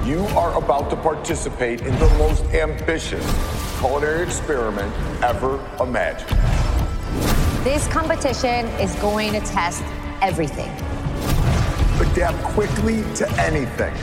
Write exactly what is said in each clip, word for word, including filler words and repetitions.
You are about to participate in the most ambitious culinary experiment ever imagined. This competition is going to test everything. Adapt quickly to anything.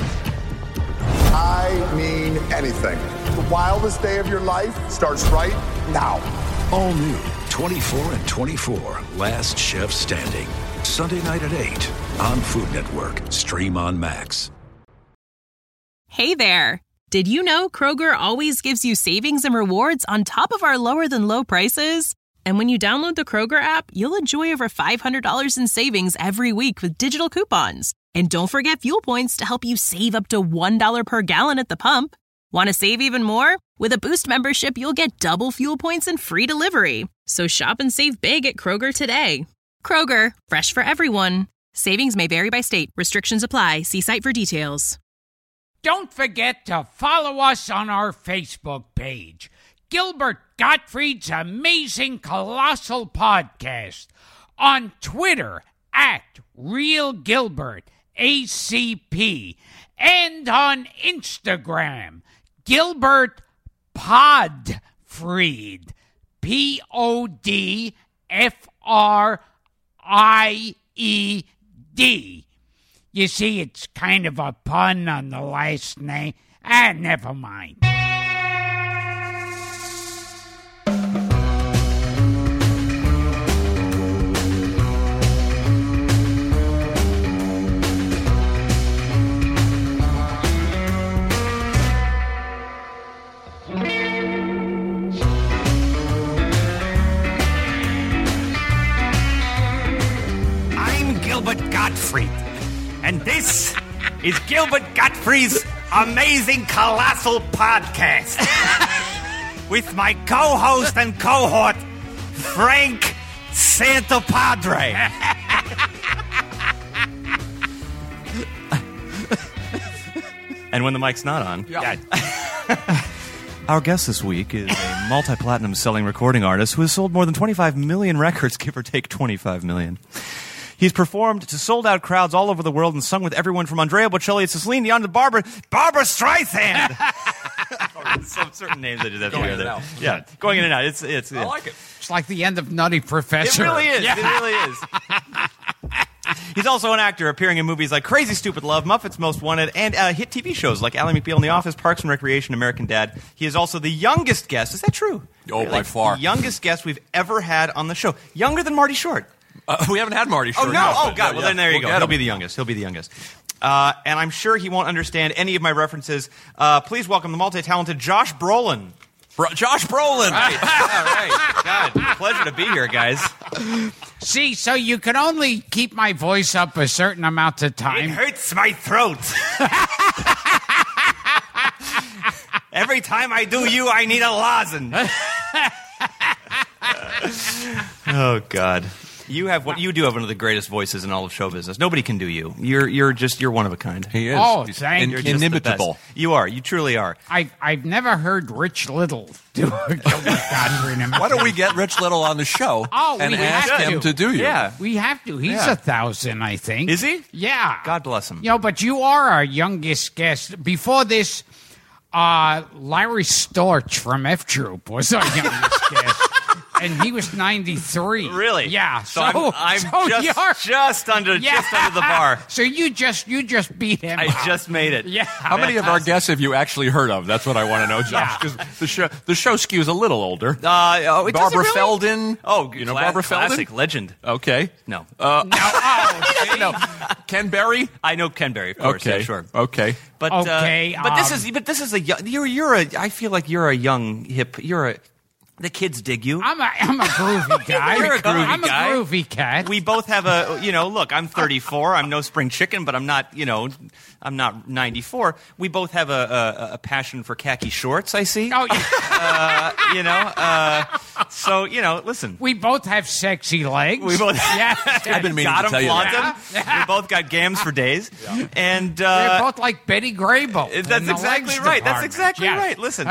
I mean anything. The wildest day of your life starts right now. All new twenty-four and twenty-four, Last Chef Standing. Sunday night at eight on Food Network. Stream on Max. Hey there. Did you know Kroger always gives you savings and rewards on top of our lower than low prices? And when you download the Kroger app, you'll enjoy over five hundred dollars in savings every week with digital coupons. And don't forget fuel points to help you save up to one dollar per gallon at the pump. Want to save even more? With a Boost membership, you'll get double fuel points and free delivery. So shop and save big at Kroger today. Kroger, fresh for everyone. Savings may vary by state. Restrictions apply. See site for details. Don't forget to follow us on our Facebook page, Gilbert Gottfried's Amazing Colossal Podcast, on Twitter at Real Gilbert A C P, and on Instagram, Gilbert Podfried, P O D F R I E D. You see, it's kind of a pun on the last name. Ah, never mind. I'm Gilbert Gottfried. And this is Gilbert Gottfried's Amazing Colossal Podcast with my co-host and cohort, Frank Santopadre. And when the mic's not on. Yeah. Our guest this week is a multi-platinum selling recording artist who has sold more than twenty-five million records, give or take twenty-five million. He's performed to sold-out crowds all over the world and sung with everyone from Andrea Bocelli to Celine Dion to Barbara, Barbara Streisand. Some certain names they do that. Going together. in and out. Yeah, going in and out. It's it's. I like it. It's like the end of Nutty Professor. It really is. Yeah. It really is. He's also an actor, appearing in movies like Crazy Stupid Love, Muppets Most Wanted, and uh, hit T V shows like Ally McBeal in The Office, Parks and Recreation, American Dad. He is also the youngest guest. Is that true? Oh, Like, by far. The youngest guest we've ever had on the show. Younger than Marty Short. Uh, we haven't had Marty Short. Oh, no. Oh, but, God. uh, Well, yeah, then there you we'll go. get He'll him. be the youngest. He'll be the youngest. Uh, and I'm sure he won't understand any of my references. Uh, please welcome the multi-talented Josh Brolin. Bro- Josh Brolin. Right. Yeah, right. God, pleasure to be here, guys. See, so you can only keep my voice up a certain amount of It time. hurts my throat. Every time I do you, I need a lozenge. Oh, God. You have what you do have one of the greatest voices in all of show business. Nobody can do you. You're you're just you're one of a kind. He is. Oh, He's thank in- you. You're just the inimitable. best. You are. You truly are. I, I've never heard Rich Little do a Gilbert Gottfried imitation. Why don't we get Rich Little on the show Oh, and we ask have him to. to do you? Yeah. We have to. He's Yeah. a thousand, I think. Is he? Yeah. God bless him. You know, but you are our youngest guest. Before this, uh, Larry Storch from F Troop was our youngest guest. And he was ninety-three. Really? Yeah. So, I'm, I'm so just, you're- just under Yeah. just under the bar. So you just you just beat him. I out. just made it. Yeah. How many of our guests have you actually heard of? That's what I want to know, Josh. Yeah. Because the show the show skews a little older. Uh, oh, it doesn't Barbara really? Feldon. Oh, you know cla- Barbara classic Feldon. legend. Okay. No, Uh, Now, oh, see? no. Ken Berry. I know Ken Berry, of course. Okay. Yeah, sure. Okay. But Okay, uh, but this um, is but this is a young- you're you're a I feel like you're a young hip you're a the kids dig you. I'm a I'm a groovy guy. You're a groovy I'm guy. a groovy cat. We both have a, you know, look, I'm thirty-four. I'm no spring chicken, but I'm not, you know, I'm not ninety-four. We both have a, a, a passion for khaki shorts, I see. Oh, yeah. Uh, you know, uh, so, you know, listen. We both have sexy legs. We both yeah. I've been meaning got to them, tell you flaunt that. them. We both got gams for days. And They're uh, both like Betty Grable. in that's the exactly legs right. That's department. exactly Yes. right. Listen,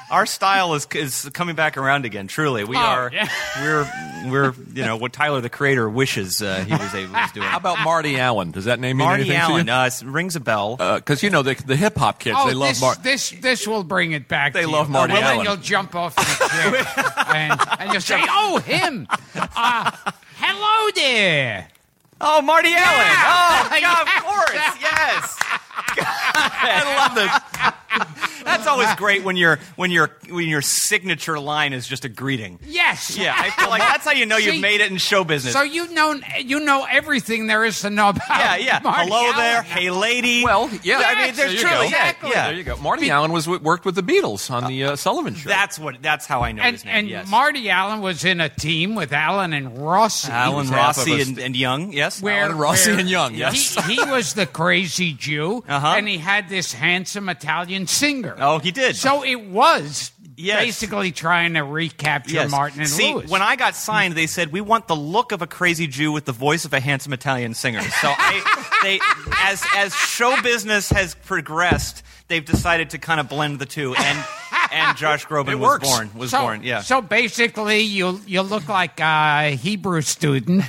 our style is is coming back around again. Truly, we Oh, are. yeah. We're we're you know what Tyler the Creator wishes uh, he was able was doing. How about Marty Allen? Does that name mean Marty anything Allen to you? uh, it rings a bell. Because you know the the hip hop kids, Oh, they love this, Marty. this this will bring it back. They to love you. Marty well, Allen. Then you'll jump off the chair and, and you'll say, "Oh, him! Uh, hello there." Oh, Marty Allen! Oh, Yeah. God, of course, yes. I love this. That's always great when your when your when your signature line is just a greeting. Yes. Yeah, I feel like that's how you know See, you've made it in show business. So you know you know everything there is to know about. yeah, yeah. Marty Hello Allen. there, hey lady. Well, yeah, I mean, Yes, there's there you truly, go. yeah, Exactly. yeah. There you go. Marty Allen was worked with the Beatles on the uh, Sullivan Show. That's what. That's how I know And, his name. and yes. Marty Allen was in a team with Alan and Rossi. Alan was half of Rossi us. and, and Young. Yes. Where, Alan Rossi where and Young, yes. He, he was the crazy Jew, Uh-huh. and he had this handsome Italian singer. Oh, he did. So it was Yes. basically trying to recapture Yes. Martin and See, Lewis. when I got signed, they said we want the look of a crazy Jew with the voice of a handsome Italian singer. So I, they, as as show business has progressed, they've decided to kind of blend the two, and and Josh Groban It was works. born. Was so, born. Yeah. So basically, you you look like a Hebrew student.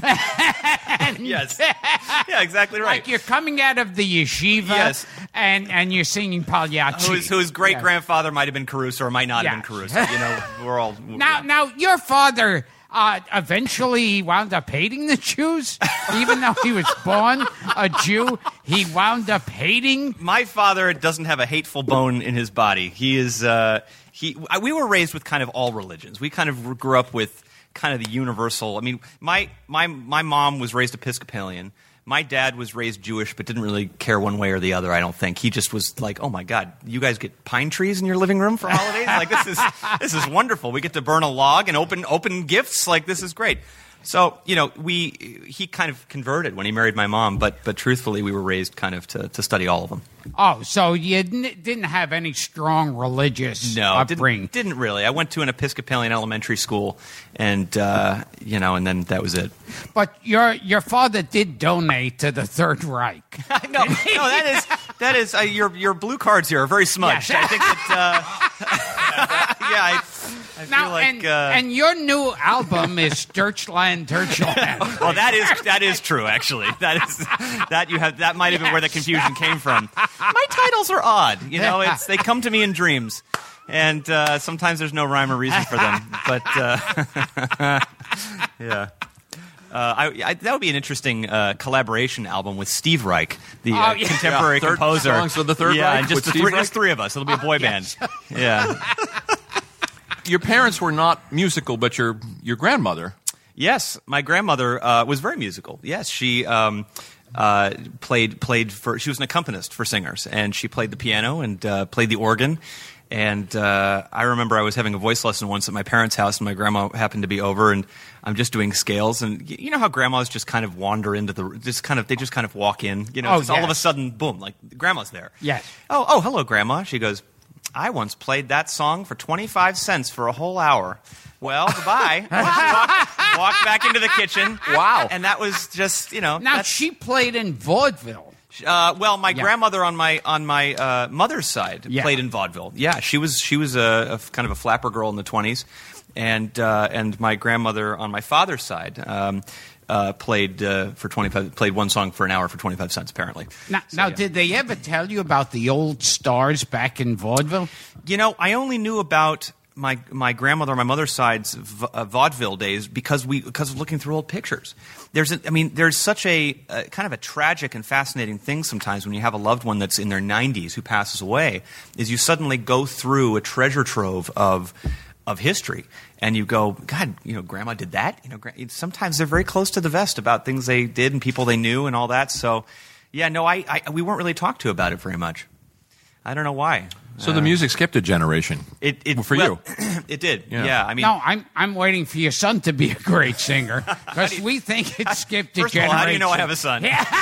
yes. Yeah. Exactly right. Like you're coming out of the yeshiva, Yes. and, and you're singing Pagliacci. Whose, whose great Yeah. grandfather might have been Caruso or might not Yeah. have been Caruso. You know, we're all Now, yeah. now, your father uh, eventually wound up hating the Jews, even though he was born a Jew. He wound up hating. My father doesn't have a hateful bone in his body. He is. Uh, he. We were raised with kind of all religions. We kind of grew up with kind of the universal. I mean, my my my mom was raised Episcopalian. My dad was raised Jewish, but didn't really care one way or the other. I don't think he just was like, "Oh my God, you guys get pine trees in your living room for holidays? Like this is this is wonderful. We get to burn a log and open open gifts. Like this is great." So you know, we he kind of converted when he married my mom, but but truthfully, we were raised kind of to, to study all of them. Oh, so you n- didn't have any strong religious No, upbringing. didn't, didn't really. I went to an Episcopalian elementary school, and uh, you know, and then that was it. But your your father did donate to the Third Reich. no, no, that is that is uh, your your blue cards here are very smudged. Yes. I think that. Uh, yeah, I, I Now, feel like. and, uh, and your new album is Deutschland, Deutschland. well, that is that is true. Actually, that is that you have that might have been where the confusion came from. My titles are odd. You know, it's they come to me in dreams, and uh, sometimes there's no rhyme or reason for them. But uh, yeah. Uh, I, I, that would be an interesting uh, collaboration album with Steve Reich, the uh, Oh, yeah. contemporary Yeah, third composer. songs with the Third yeah, Reich and just with the Steve three, Reich? just three of us. It'll be a boy band. Yeah. Your parents were not musical, but your your grandmother. Yes, my grandmother uh, was very musical. Yes, she um, uh, played played for. She was an accompanist for singers, and she played the piano and uh, played the organ. And uh, I remember I was having a voice lesson once at my parents' house, and my grandma happened to be over, and I'm just doing scales. And y- you know how grandmas just kind of wander into the, just kind of, they just kind of walk in. You know, Oh, just all of a yes. sudden, boom, like grandma's there. Yes. Oh, oh, hello, grandma. She goes, I once played that song for twenty-five cents for a whole hour. Well, goodbye. walk, walk back into the kitchen. Wow. And that was just, you know. Now, that's- she played in vaudeville. uh, well, my Yeah. grandmother on my on my uh, mother's side Yeah. played in vaudeville. Yeah, she was she was a, a kind of a flapper girl in the twenties, and uh, and my grandmother on my father's side um, uh, played uh, for twenty five played one song for an hour for twenty five cents apparently. Now, So, now yeah. did they ever tell you about the old stars back in vaudeville? You know, I only knew about my my grandmother on my mother's side's v- uh, vaudeville days because we because of looking through old pictures. There's a, I mean, there's such a uh, kind of a tragic and fascinating thing sometimes when you have a loved one that's in their nineties who passes away, is you suddenly go through a treasure trove of of history, and you go, God, you know, Grandma did that. You know, gra- sometimes they're very close to the vest about things they did and people they knew and all that. So, yeah, no, I, I we weren't really talked to about it very much. I don't know why. So the music skipped a generation. It, it for well, you. It did. Yeah. Yeah. I mean, No, I'm I'm waiting for your son to be a great singer because we think it skipped a first of all, generation. how do you know I have a son?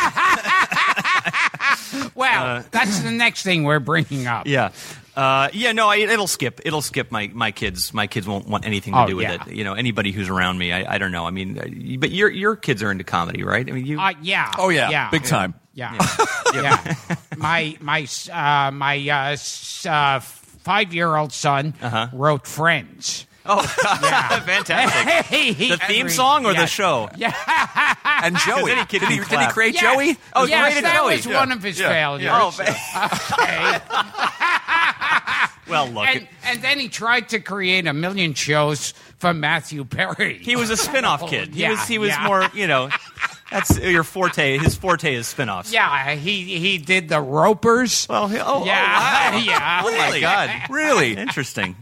Well, that's the next thing we're bringing up. Yeah. Uh, yeah, no, I, it'll skip. It'll skip my, my kids. My kids won't want anything to Oh, do with yeah. it. You know, anybody who's around me, I, I don't know. I mean, uh, you- but your your kids are into comedy, right? I mean, you. Uh, yeah. Oh, yeah. Yeah. Big time. Yeah. Yeah. My my uh, my uh, s- uh, five-year-old son Uh-huh. wrote Friends. Oh, fantastic. The theme song or the Yes. show? Yeah. And Joey. any kid did, he, can did he clap. create Yes. Joey? Oh, he yes, created that Joey. was Yeah. one of his Yeah. failures. Oh, Okay. well, look. and, it- and then he tried to create a million shows for Matthew Perry. He was a spin-off kid. He Yeah, was he was yeah. more, you know, that's your forte. His forte is spin-offs. Yeah, he he did the Ropers. Well, he, oh, yeah, oh, wow. yeah. Oh, my Really? God. Really? Interesting.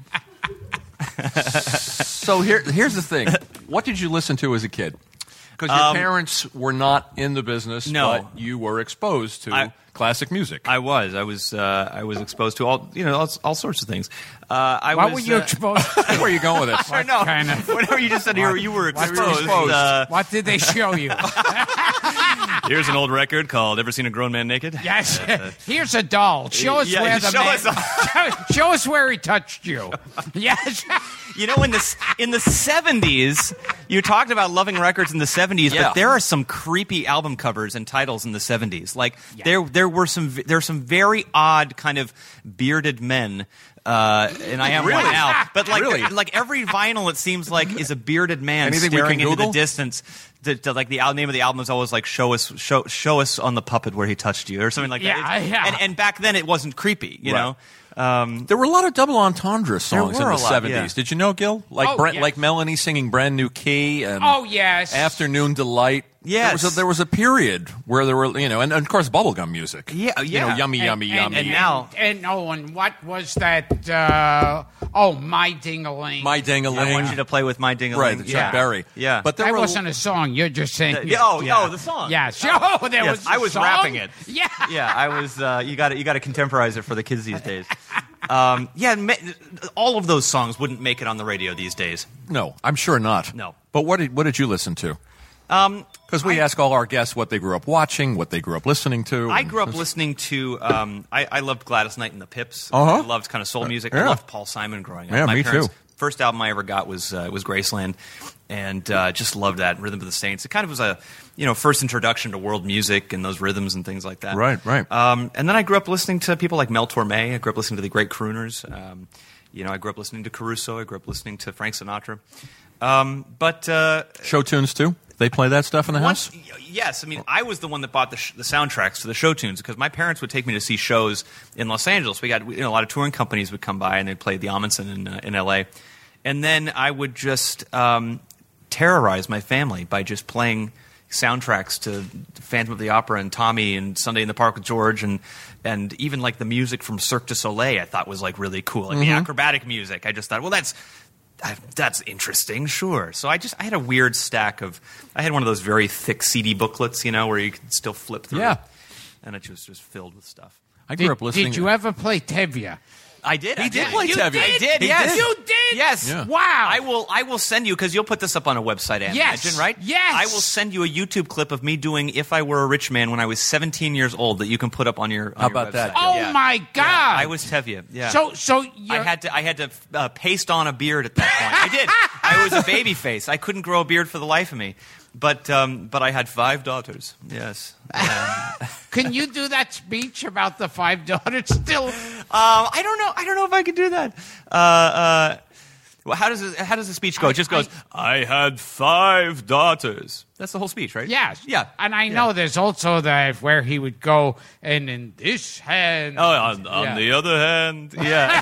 So here, here's the thing. What did you listen to as a kid? Because your Um, parents were not in the business, No. but you were exposed to I- classic music. I was. I was. Uh, I was exposed to all, you know, all, all sorts of things. Uh, I What was, were you uh, exposed to? Where are you going with this? I know. kind of- Whenever you just said you were, you were What- exposed. exposed. Uh, What did they show you? here's an old record called "Ever Seen a Grown Man Naked?" Yes. Here's a doll. Show us Yeah, where the show man. us- show us where he touched you. Yes. You know, in the in the seventies, you talked about loving records in the seventies, Yeah. but there are some creepy album covers and titles in the seventies. Like there there were some there are some very odd kind of bearded men. Uh, and I am Really? one now, but like Really? like every vinyl, it seems like is a bearded man Anything we staring can into Google? the distance. The, the, like the al- name of the album is always like "Show us, show, show us on the puppet where he touched you" or something like that. Yeah, It's- yeah. And, and back then, it wasn't creepy, you Right. know. Um, There were a lot of double entendre songs were in a the lot, seventies. yeah. Did you know, Gil? Like Oh, Brent, yes. like Melanie singing "Brand New Key" and Oh yes. "Afternoon Delight." Yes. there was, a, there was a period where there were, you know, and, and of course bubblegum music. Yeah, you know, yeah. yummy, yummy, and, yummy. and now- and oh, and what was that? Uh, oh, my ding-a-ling. My I ding-a-ling. want you to play with my ding-a-ling. Right, the Chuck yeah. Berry. Yeah, But there That were wasn't a song. You're just saying. Yeah, oh, oh, the song. Yes. Oh, there Yes, was. I a was song? rapping it. Yeah. yeah, I was. Uh, you got to you got to contemporize it for the kids these days. Um, yeah, ma- all of those songs wouldn't make it on the radio these days. No, I'm sure not. No. But what did what did you listen to? Um, Because we ask all our guests what they grew up watching, what they grew up listening to. I grew up listening to. Um, I, I loved Gladys Knight and the Pips. Uh-huh. I loved kind of soul music. yeah. I loved Paul Simon growing up. Yeah, My me parents' too. First album I ever got was uh, was Graceland, and uh, just loved that Rhythm of the Saints. It kind of was a you know first introduction to world music and those rhythms and things like that. Right, right. Um, and then I grew up listening to people like Mel Torme. I grew up listening to the great crooners. Um, you know, I grew up listening to Caruso. I grew up listening to Frank Sinatra. Um, but uh, Show tunes too. They play that stuff in the house. once, y- yes, I mean, I was the one that bought the, sh- the soundtracks to the show tunes because my parents would take me to see shows in Los Angeles. We got you know, a lot of touring companies would come by and they'd play the Amundsen in, uh, in L A. And then I would just um, terrorize my family by just playing soundtracks to Phantom of the Opera and Tommy and Sunday in the Park with George and and even like the music from Cirque du Soleil I thought was like really cool, like the acrobatic music. I just thought, well, that's I, that's interesting, sure. So I just I had a weird stack of I had one of those very thick C D booklets, you know, where you can still flip through. Yeah. And it was just filled with stuff. I grew Did, up listening. did you ever play Tevye? I did. I He did play You Tevye. did? I did. He yes. did. You did? Yes. Yeah. Wow. I will. I will send you because you'll put this up on a website. I Yes. imagine, right? Yes. I will send you a YouTube clip of me doing "If I Were a Rich Man" when I was seventeen years old that you can put up on your. On How your about that, website. Oh Yeah. my God! Yeah, I was Tevye. Yeah. So, so I you're, had to. I had to uh, paste on a beard at that point. I did. I was a baby face. I couldn't grow a beard for the life of me. But um, but I had five daughters. Yes. Um, Can you do that speech about the five daughters still? Um, I don't know. I don't know if I could do that. Uh, uh, well, how does it, how does the speech go? I- it just goes. I, had five daughters. That's the whole speech, right? Yes. Yeah. And I know there's also that where he would go, and in this hand. Oh, on, on Yeah. the other hand, yeah.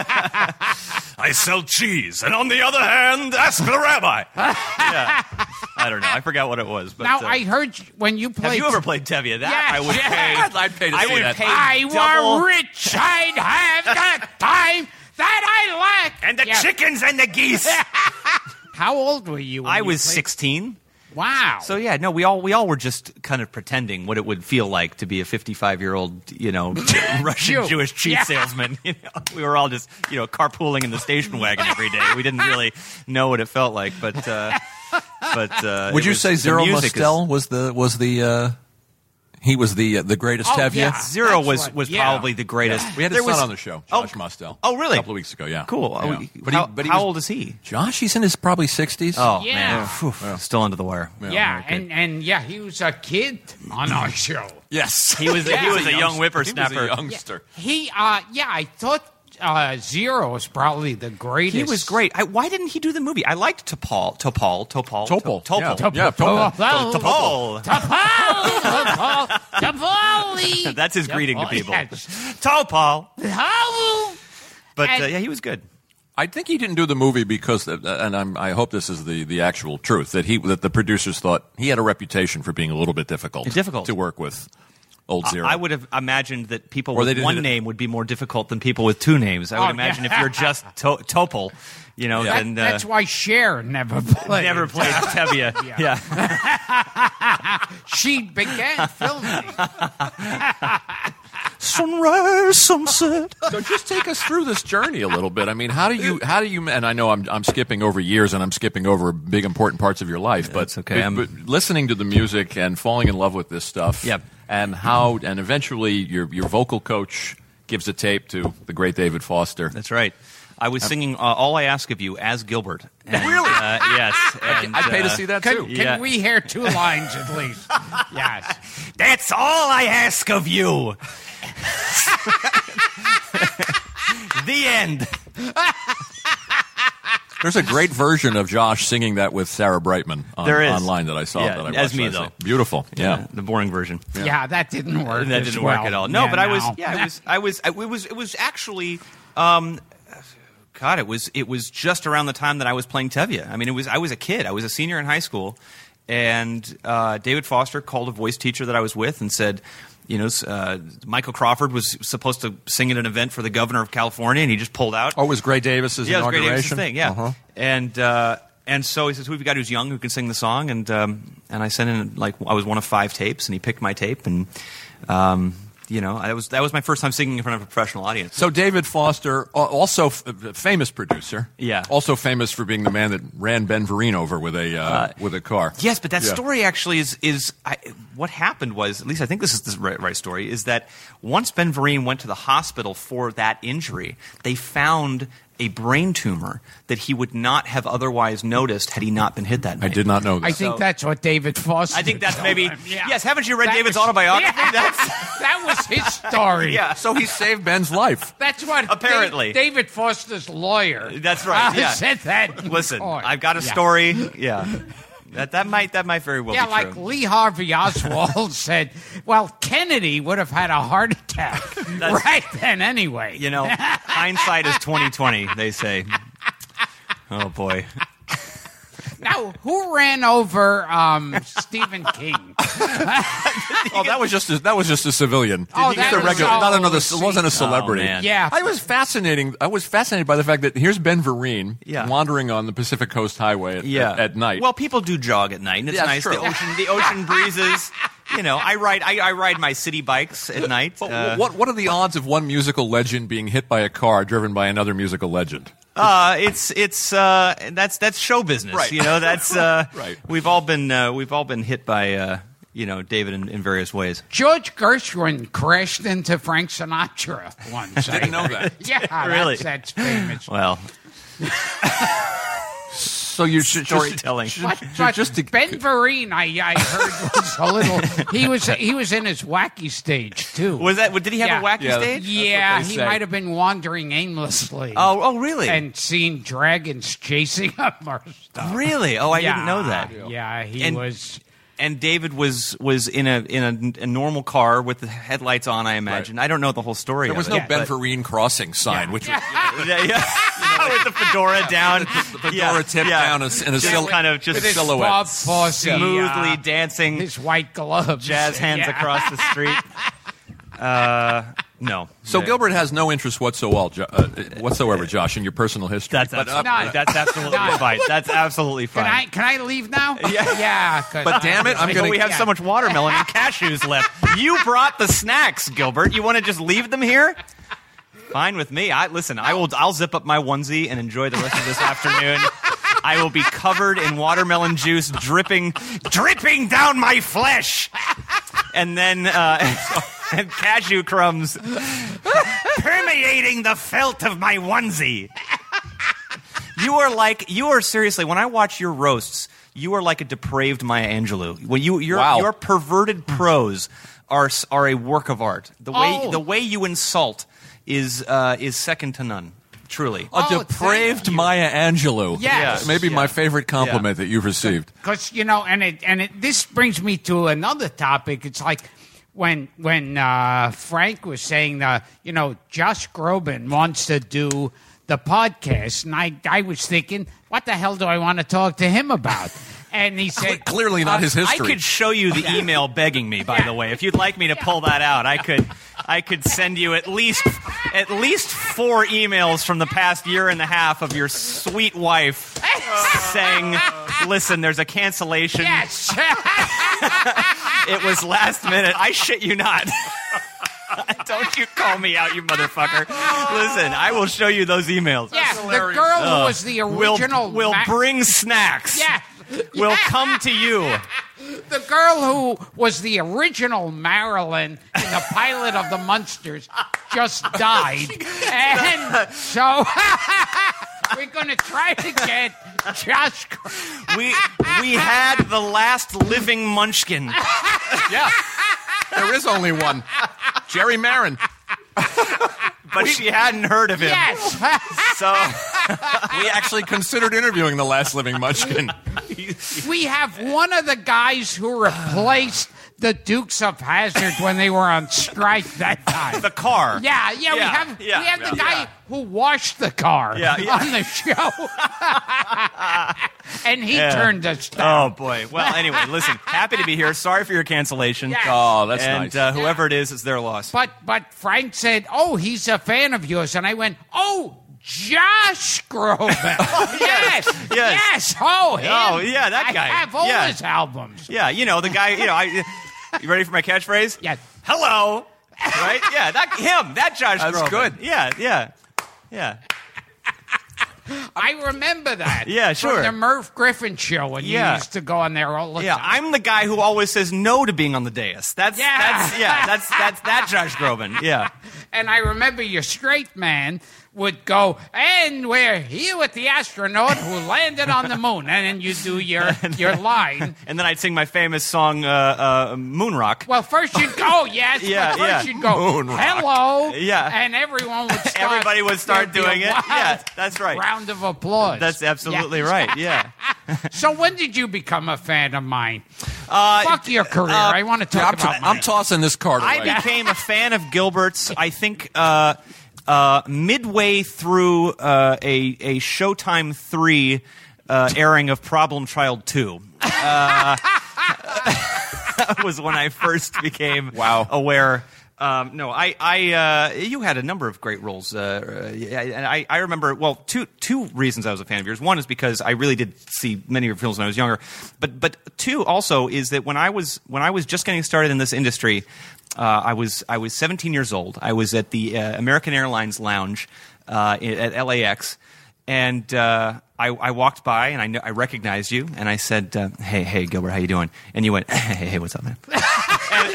I sell cheese, and on the other hand, ask the rabbi. yeah. I don't know. I forgot what it was. But now, uh, I heard you- when you played. have you ever played Tevye? That Yes, I would yes. pay. I'd pay to I see would that. pay I double. were rich, I'd have the time that I lack. And the Yeah. chickens and the geese. How old were you? when I you was played- sixteen. Wow. So yeah, no, we all we all were just kind of pretending what it would feel like to be a fifty-five-year-old, you know, Russian Jew. Jewish cheese Yeah. salesman. You know, we were all just, you know, carpooling in the station wagon every day. We didn't really know what it felt like, but uh, but uh, Would it you was- say the Zero music is- Mostel was the was the uh, he was the uh, the greatest Oh, Tevye? yeah. Zero That's was what- was yeah. probably the greatest. We had his There son was- on the show, Oh, Josh Mostel. oh, really? A couple of weeks ago, yeah. Cool. Yeah. Oh, But how he, but he how was- old is he? Josh, he's in his probably sixties. Oh Yeah. man, Phew. still under the wire. Yeah, okay. and, and yeah, he was a kid on our show. Yes, He was he was a young youngster. whippersnapper. He was a youngster. He, uh, yeah, I thought uh, Zero is probably the greatest. He was great. I, why didn't he do the movie? I liked Topol. Topol. Topol. Topol. Topol. Yeah. Topol. Yeah, Topol. Topol. Topol. Topol. Topol. That's his greeting to people. Yes. Topol. Topol. But uh, And- yeah, he was good. I think he didn't do the movie because, uh, and I'm, I hope this is the, the actual truth, that he that the producers thought he had a reputation for being a little bit difficult, Difficult. to work with. Old Zero. I would have imagined that people Or they with didn't- one name would be more difficult than people with two names. I would Oh, imagine yeah. if you're just to- Topol, you know, Yeah. then uh, That's why Cher never played. never played Tevye. Yeah. Yeah. She began filming. Sunrise, sunset. So just take us through this journey a little bit. I mean, how do you, how do you, and I know I'm, I'm skipping over years and I'm skipping over big important parts of your life, but, That's okay. but, I'm- but listening to the music and falling in love with this stuff, Yep. and how, and eventually your your vocal coach gives a tape to the great David Foster. That's right. I was singing uh, "All I Ask of You" as Gilbert. And, Really? Uh, yes. And, I'd pay to uh, see that Can, too. can Yeah. we hear two lines at least? Yes. That's all I ask of you. The end. There's a great version of Josh singing that with Sarah Brightman on, There is. online that I saw. Yeah, that I watched as me, last though. night. Beautiful. Yeah. The boring version. Yeah. that didn't work. That as didn't well. work at all. No, Yeah, but I was. no. Yeah, I was. I was. I, it was. It was actually. Um, God, it was. It was just around the time that I was playing Tevye. I mean, it was. I was a kid. I was a senior in high school, and uh, David Foster called a voice teacher that I was with and said, you know, uh, Michael Crawford was supposed to sing at an event for the governor of California, and he just pulled out. Oh, it was Gray Davis's yeah, it was Gray inauguration? Davis's thing. Yeah, Uh-huh. and. Uh, And so he says, "We've got a guy who's young who can sing the song." And um, and I sent in like I was one of five tapes, and he picked my tape, and um, you know, I was that was my first time singing in front of a professional audience. So David Foster, al- also f- a famous producer. Yeah. Also famous for being the man that ran Ben Vereen over with a uh, with a car. Yes, but that Yeah. story actually is is I, what happened was, at least I think this is the right, right story, is that once Ben Vereen went to the hospital for that injury, they found a brain tumor that he would not have otherwise noticed had he not been hit that I night. did not know that. I think So- that's what David Foster. I think that's told maybe him. Yeah. yes. Haven't you read That David's was- autobiography? Yeah. That's That was his story. yeah. So he saved Ben's life. That's what Apparently. Dave- David Foster's lawyer. That's right, uh, yeah. said that. in Listen, court. I've got a Yeah. story. Yeah, that that might that might very well Yeah, be like true. Lee Harvey Oswald said, well, Kennedy would have had a heart attack right then anyway. You know, hindsight is twenty twenty. They say. Oh boy. Now, who ran over um, Stephen King? Oh, that was just a, that was just a civilian. Oh, Just that a was- regular, oh, not another. see. It wasn't a celebrity. Oh, man. Yeah. I was fascinating. I was fascinated by the fact that here's Ben Vereen Yeah. wandering on the Pacific Coast Highway at, Yeah. at, at night. Well, people do jog at night, and it's Yeah, nice. it's The true. ocean, the ocean breezes. You know, I ride I, I ride my city bikes at night. But Uh, what what are the odds of one musical legend being hit by a car driven by another musical legend? Uh, it's it's uh, that's that's show business. Right. You know, that's uh, Right. We've all been uh, we've all been hit by uh, you know David in, in various ways. George Gershwin crashed into Frank Sinatra once. Didn't know that. Yeah, Really? that's, that's famous. Well, So you should Storytelling. Just, But, just, but just to, Ben Vereen, I, I heard was a little. He was he was in his wacky stage too. was that? Did he have Yeah. a wacky Yeah. stage? Yeah, That's what they he say. might have been wandering aimlessly. Oh, oh, really? and seen dragons chasing him or stuff. really? Oh, I Yeah, didn't know that. Yeah, he And- was. And David was was in a in a, a normal car with the headlights on. I imagine. I don't know the whole story. there of was it, no yeah, Ben but- Vereen crossing sign, which was Yeah, yeah. with the fedora down, the fedora yeah, tip yeah. down, and a Just sil- kind of just With his silhouette. Bob Fosse, smoothly uh, dancing, his white gloves, jazz hands Yeah. across the street. Uh, no. So Yeah. Gilbert has no interest whatsoever, Jo- uh, whatsoever, Josh, in your personal history. That's But, absolutely, uh, No. that's absolutely No. fine. That's absolutely fine. Can I can I leave now? Yeah. yeah. 'cause But damn it, I'm But gonna- we have yeah. so much watermelon and cashews left. You brought the snacks, Gilbert. You want to just leave them here? Fine with me. I listen. I will. I'll zip up my onesie and enjoy the rest of this afternoon. I will be covered in watermelon juice, dripping, dripping down my flesh, and then uh, and cashew crumbs permeating the felt of my onesie. You are like you are seriously. When I watch your roasts, you are like a depraved Maya Angelou. When you your Wow. your perverted prose are are a work of art. The way Oh. the way you insult is uh, is second to none. Truly. A Oh, depraved thank you. Maya Angelou. Yes. Maybe Yeah. my favorite compliment that you've received. Because you know, and it and it this brings me to another topic. It's like when when uh, Frank was saying that you know Josh Groban wants to do the podcast, and I I was thinking, what the hell do I want to talk to him about? And he said, Clearly not his I history. could show you the email begging me, by Yeah. the way. If you'd like me to pull that out, I could I could send you at least at least four emails from the past year and a half of your sweet wife saying, "Listen, there's a cancellation. yes. It was last minute. I shit you not." Don't you call me out, you motherfucker. Listen, I will show you those emails. Yeah, the girl who was the We'll, original. we'll Ma- bring snacks. Yeah. We'll come to you. The girl who was the original Marilyn in the pilot of the Munsters just died. And so we're going to try to get Josh. We we had the last living munchkin. Yeah. There is only one. Jerry Marin. But she hadn't heard of him. Yes. So We actually considered interviewing the last living munchkin. We have one of the guys who replaced the Dukes of Hazzard when they were on strike that time. the car. Yeah, yeah, we Yeah, have yeah, we have the yeah. guy who washed the car Yeah, yeah. on the show, and he Yeah. turned us Oh down. boy. Well, anyway, listen. Happy to be here. Sorry for your cancellation. Yeah. Oh, that's and nice. uh, whoever it is, it's their loss. But but Frank said, "Oh, he's a fan of yours," and I went, "Oh, Josh Groban, yes, yes. yes, oh, him. Oh, yeah, that I guy. have all Yeah. his albums. Yeah, you know the guy. You know, I. You ready for my catchphrase? Yes. Hello. Right? Yeah, that him. That Josh That's Groban. good. Yeah, yeah, yeah. I remember that. Yeah, sure. From the Merv Griffin show, and Yeah. you used to go on there all the Yeah, time. I'm the guy who always says no to being on the dais. That's Yeah. that's yeah, that's that's that Josh Groban. Yeah. And I remember your straight man would go, and we're here with the astronaut who landed on the moon. And then you do your, your line. And then I'd sing my famous song uh, uh, Moonrock. Well, first you'd go, yes. Yeah, but first yeah. you'd go, Moonrock. hello. Yeah. And everyone would start. Everybody would start there'd be a doing it. wild Yeah, that's right. Round of applause. That's absolutely Yeah. right. Yeah. So when did you become a fan of mine? Uh, Fuck your career. uh, I want to I'm, talk t- about I'm mine. tossing this card away. I became a fan of Gilbert's, I think, uh, uh, midway through uh, a, a Showtime three uh, airing of Problem Child two. Uh, that was when I first became Wow. aware. Um, no, I, I, uh, you had a number of great roles, uh, uh, yeah, and I, I remember. Well, two, two reasons I was a fan of yours. One is because I really did see many of your films when I was younger, but, but two also is that when I was when I was just getting started in this industry, uh, I was I was seventeen years old. I was at the uh, American Airlines lounge uh, at L A X. And uh, I, I walked by, and I, kn- I recognized you, and I said, uh, "Hey, hey, Gilbert, how you doing?" And you went, "Hey, hey, what's up, man?" and,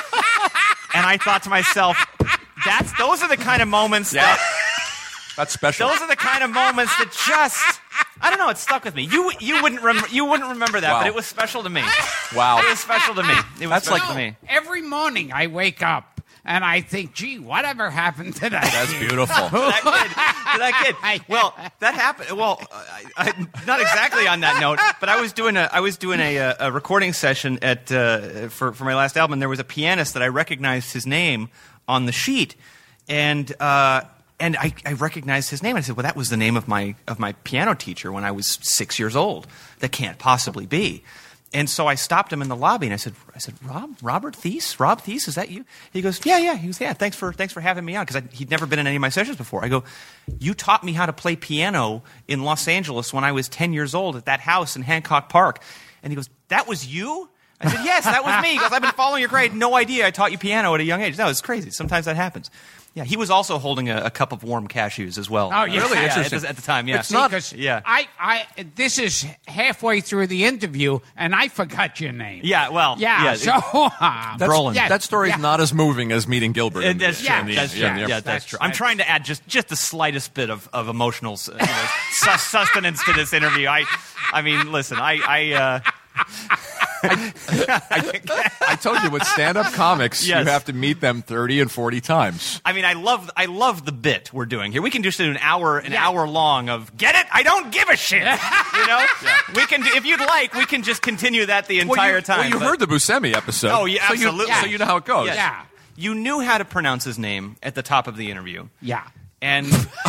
and I thought to myself, "That's those are the kind of moments that That's special. those are the kind of moments that just I don't know. It stuck with me. You you wouldn't rem- you wouldn't remember that, Wow. but it was special to me. Wow. It was special to me. It was That's special like- to me. Every morning I wake up and I think, gee, whatever happened to that? That's kid? beautiful. To that kid. To that kid. Well, that happened. Well, I, I, not exactly on that note, but I was doing a I was doing a, a recording session at uh, for for my last album. And there was a pianist that I recognized his name on the sheet, and uh, and I, I recognized his name. And I said, "Well, that was the name of my of my piano teacher when I was six years old. That can't possibly be." And so I stopped him in the lobby and I said, I said, Rob, Robert Thies? Rob Thies, is that you? He goes, yeah, yeah. He goes, yeah, thanks for, thanks for having me on, because he'd never been in any of my sessions before. I go, you taught me how to play piano in Los Angeles when I was ten years old at that house in Hancock Park. And he goes, that was you? I said, yes, that was me. He goes, I've been following your grade. No idea I taught you piano at a young age. No, it's crazy. Sometimes that happens. Yeah, he was also holding a, a cup of warm cashews as well. Oh, yeah. Really Yeah, interesting. At the, at the time, yeah. It's not- Because Yeah. I, I, this is halfway through the interview, and I forgot your name. Yeah, well, Yeah, yeah, so... uh, That's, Brolin. yeah, that story's yeah. not as moving as meeting Gilbert. Uh, in the- that's true. Yeah, in the- that's true. in the- Yeah, that's, that's- true. I'm trying to add just just the slightest bit of, of emotional uh, you know, sus- sustenance to this interview. I, I mean, listen, I, I, uh, I, I told you, with stand-up comics, Yes. you have to meet them thirty and forty times. I mean, I love, I love the bit we're doing here. We can just do an hour, an Yeah. hour long of get it. I don't give a shit. You know, we can, do, if you'd like, we can just continue that the entire well, you, time. Well, you but- heard the Buscemi episode. Oh, yeah, so you- absolutely. So you know how it goes. Yes. Yeah. You knew how to pronounce his name at the top of the interview. Yeah. And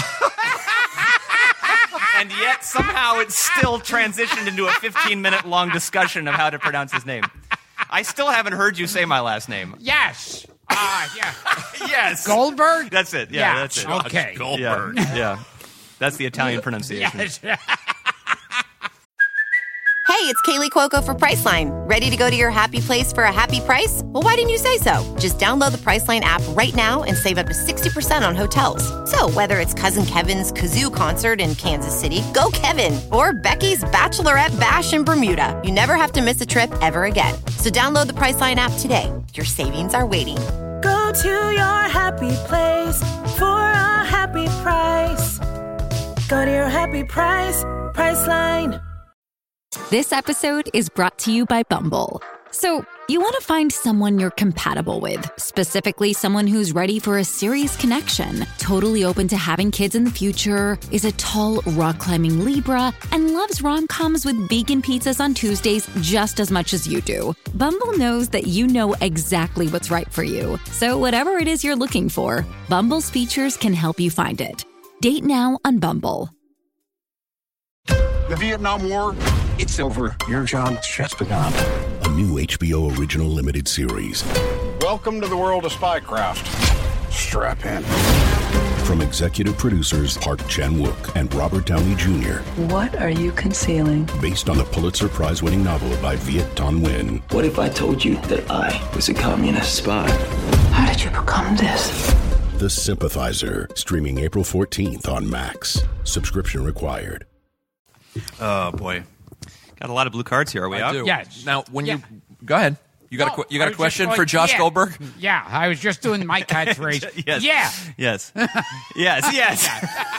and yet somehow it still transitioned into a fifteen-minute long discussion of how to pronounce his name. I still haven't heard you say my last name. Yes. Uh, yeah. Yes. Goldberg? That's it. Yeah, Yeah. that's it. Okay. Goldberg. Yeah. yeah. That's the Italian pronunciation. Yes. Hey, it's Kaylee Cuoco for Priceline. Ready to go to your happy place for a happy price? Well, why didn't you say so? Just download the Priceline app right now and save up to sixty percent on hotels. So whether it's Cousin Kevin's Kazoo Concert in Kansas City, go Kevin, or Becky's Bachelorette Bash in Bermuda, you never have to miss a trip ever again. So download the Priceline app today. Your savings are waiting. Go to your happy place for a happy price. Go to your happy price, Priceline. This episode is brought to you by Bumble. So, you want to find someone you're compatible with, specifically someone who's ready for a serious connection, totally open to having kids in the future, is a tall, rock-climbing Libra, and loves rom-coms with vegan pizzas on Tuesdays just as much as you do. Bumble knows that you know exactly what's right for you. So, whatever it is you're looking for, Bumble's features can help you find it. Date now on Bumble. The Vietnam War, it's over. Your job just begun. A new H B O original limited series. Welcome to the world of spycraft. Strap in. From executive producers Park Chan-wook and Robert Downey Junior What are you concealing? Based on the Pulitzer Prize-winning novel by Viet Thanh Nguyen. What if I told you that I was a communist spy? How did you become this? The Sympathizer, streaming April fourteenth on Max. Subscription required. Oh, boy. Got a lot of blue cards here. Are we I out? do. Yes. Now, when Yeah. you go ahead, you got No, a qu- you got I a was question just for going, Josh yeah. Goldberg? Yeah, I was just doing my catchphrase. Yes. Yeah. Yes. Yes. Yes.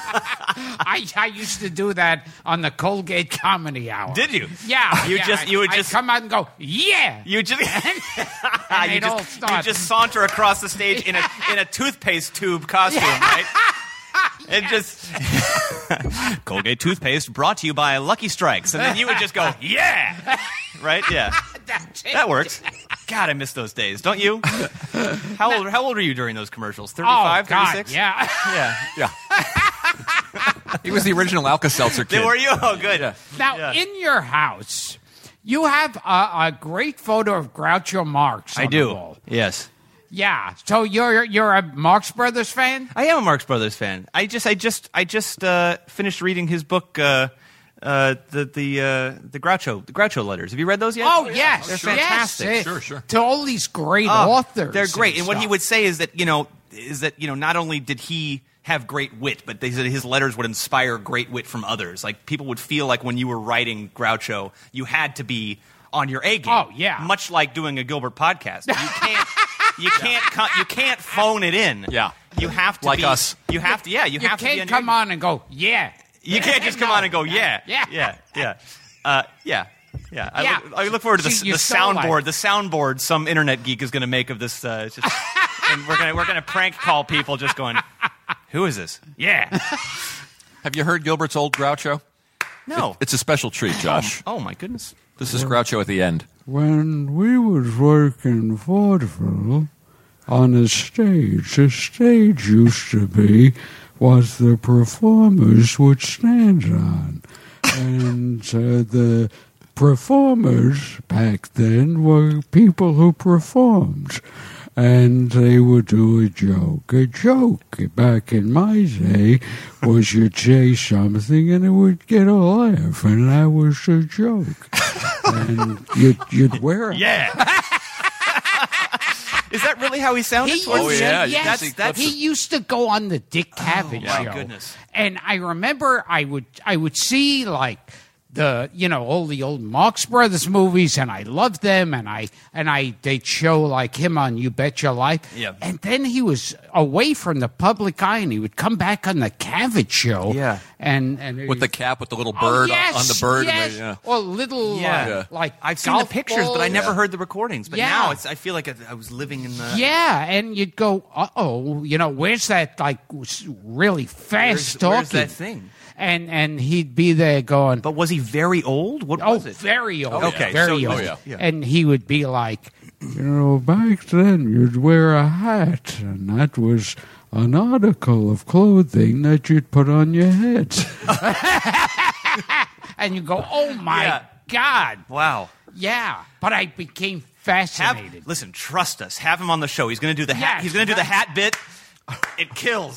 I, I used to do that on the Colgate Comedy Hour. Did you? Yeah. You yeah, just- you would I'd just- come out and go, yeah. You just And you they'd all just, you start. just saunter across the stage in a in a toothpaste tube costume, right? And just Colgate toothpaste brought to you by Lucky Strikes, and then you would just go, yeah, right, yeah, That's it. that works. God, I miss those days, don't you? How old how old were you during those commercials? thirty-five, Oh, God, thirty-six? yeah. yeah, Yeah. He was the original Alka-Seltzer kid. Were you? Oh, good. Now, Yeah. in your house, you have a, a great photo of Groucho Marx on I the do. wall. Yes. Yeah. So you're you're a Marx Brothers fan? I am a Marx Brothers fan. I just, I just, I just uh, finished reading his book, uh, uh, the the uh, the Groucho, the Groucho letters. Have you read those yet? Oh, yes. they're Yes, fantastic. eh, Sure, sure. To all these great Oh, authors. they're great. And what he stuff. would say is that you know, is that you know, not only did he have great wit, but they said his letters would inspire great wit from others. Like people would feel like when you were writing Groucho, you had to be on your A game. Oh, yeah. Much like doing a Gilbert podcast. You can't. You can't co- you can't phone it in. Yeah. You have to Like be, us. You have to yeah, you, You have to be can't on your come on and go, yeah. You can't just come on and go, yeah, Yeah. yeah, yeah, uh, yeah, yeah. I, Yeah. Look, I look forward to the, See, you the stole soundboard. it. The soundboard some internet geek is going to make of this. Uh, it's just, and we're gonna we're gonna prank call people, just going, who is this? Yeah. Have you heard Gilbert's old Groucho? No. It's a special treat, Josh. Oh my goodness. This is Groucho at the end. When we was working vaudeville on a stage, the stage used to be what the performers would stand on. And uh, the performers back then were people who performed. And they would do a joke. A joke back in my day was you'd say something and it would get a laugh, and that was a joke. And you'd, you'd wear it. Yeah. Is that really how he sounded? He towards used, the end? yes, That's, that's, he used to go on the Dick Cavett my show. goodness. And I remember I would I would see like the you know all the old Marx Brothers movies, and I loved them, and I and I they'd show like him on You Bet Your Life. Yeah. And then he was away from the public eye, and he would come back on the Cavett show. Yeah. And, and with the cap with the little bird oh, yes, on the bird. Yes. And the, yeah. Or little, Yeah. uh, Yeah. like I've seen the golf pictures, ball. but I never Yeah. heard the recordings. But Yeah. now it's, I feel like I, I was living in the. Yeah, and you'd go, uh-oh, you know, where's that, like, s- really fast Where's, talking? where's that thing? And and he'd be there going, But was he very old? What oh, was it? very old. Oh, okay, very so- old. oh, yeah. Yeah. And he would be like, You know, back then you'd wear a hat, and that was an article of clothing that you'd put on your head. and you go, oh, my Yeah. God. Wow. Yeah. But I became Have, fascinated. listen, trust us. Have him on the show. He's going to do the hat. Yes. He's going to do the hat bit. It kills.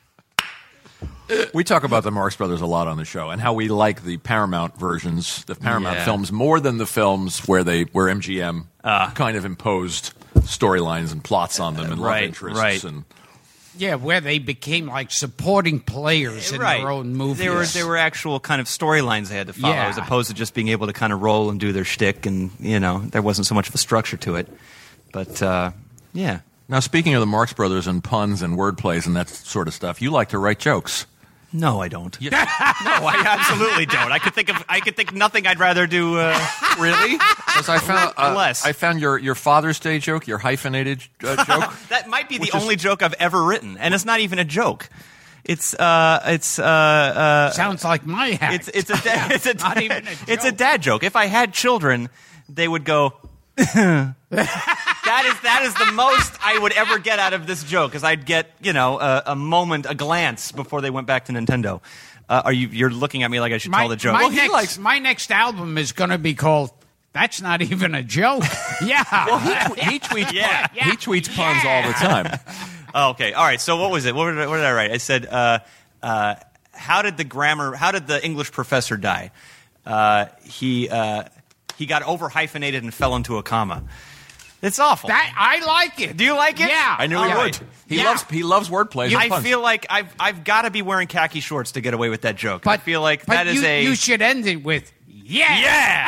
We talk about the Marx Brothers a lot on the show, and how we like the Paramount versions, the Paramount Yeah. films, more than the films where they where M G M Uh. kind of imposed storylines and plots on them and love right, interests. right. And yeah, where they became like supporting players in right. their own movies. There were there were actual kind of storylines they had to follow, Yeah. as opposed to just being able to kind of roll and do their shtick, and you know there wasn't so much of a structure to it. But uh, yeah, now, speaking of the Marx Brothers and puns and wordplays and that sort of stuff, you like to write jokes. no, I don't. no, I absolutely don't. I could think of I could think nothing I'd rather do. Uh, Really? Because I found uh, Less. I found your, your Father's Day joke, your hyphenated uh, joke. that might be the Which is- only joke I've ever written, and it's not even a joke. It's uh, it's uh, uh, Sounds like my hat. it's it's a da- it's a Not even a it's a joke. dad joke. If I had children, they would go. that is that is the most I would ever get out of this joke, because I'd get you know a, a moment, a glance before they went back to Nintendo. Uh, are you you're looking at me like I should my, tell the joke? My, Well, he next, likes- my next album is going to be called That's Not Even a Joke. Yeah. Well, he, tw- he tweets Yeah. he tweets puns all the time. Oh, okay. All right. So what was it? What did I, what did I write? I said, uh, uh, how did the grammar? How did the English professor die? Uh, he uh, he got over hyphenated and fell into a comma. It's awful. That I like it. Do you like it? Yeah. I knew All he right. would. He Yeah. loves he loves wordplay. and I puns. feel like I've I've got to be wearing khaki shorts to get away with that joke. But I feel like but that is you, a you should end it with yeah. yeah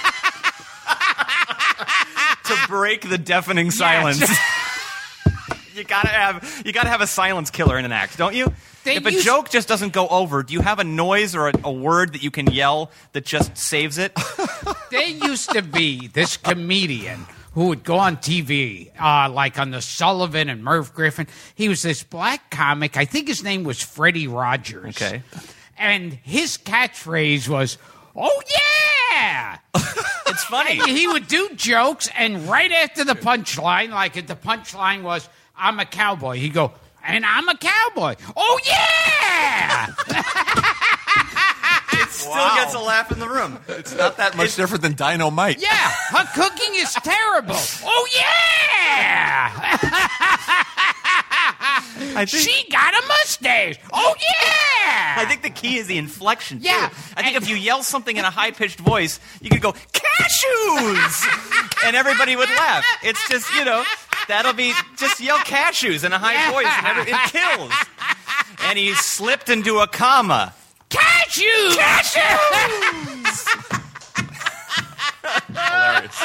to break the deafening silence. you gotta have you gotta have a silence killer in an act, don't you? They if a used- joke just doesn't go over, do you have a noise or a, a word that you can yell that just saves it? There used to be this comedian who would go on T V, uh, like on the Sullivan and Merv Griffin. He was this black comic. I think his name was Freddie Rogers. Okay. And his catchphrase was, "Oh yeah!" It's funny. And he would do jokes, and right after the punchline, like if the punchline was, "I'm a cowboy," he'd go, "And I'm a cowboy." Oh yeah! It still gets a laugh in the room. It's not that much different than Dynamite. Yeah, her cooking is terrible. Oh yeah! I think, She got a mustache. Oh yeah! I think the key is the inflection. Yeah. Too. I think if you yell something in a high pitched voice, you could go cashews, and everybody would laugh. It's just you know that'll be just yell cashews in a high Yeah. voice, and every, it kills. And he slipped into a comma. Cashews! Cashews! Hilarious.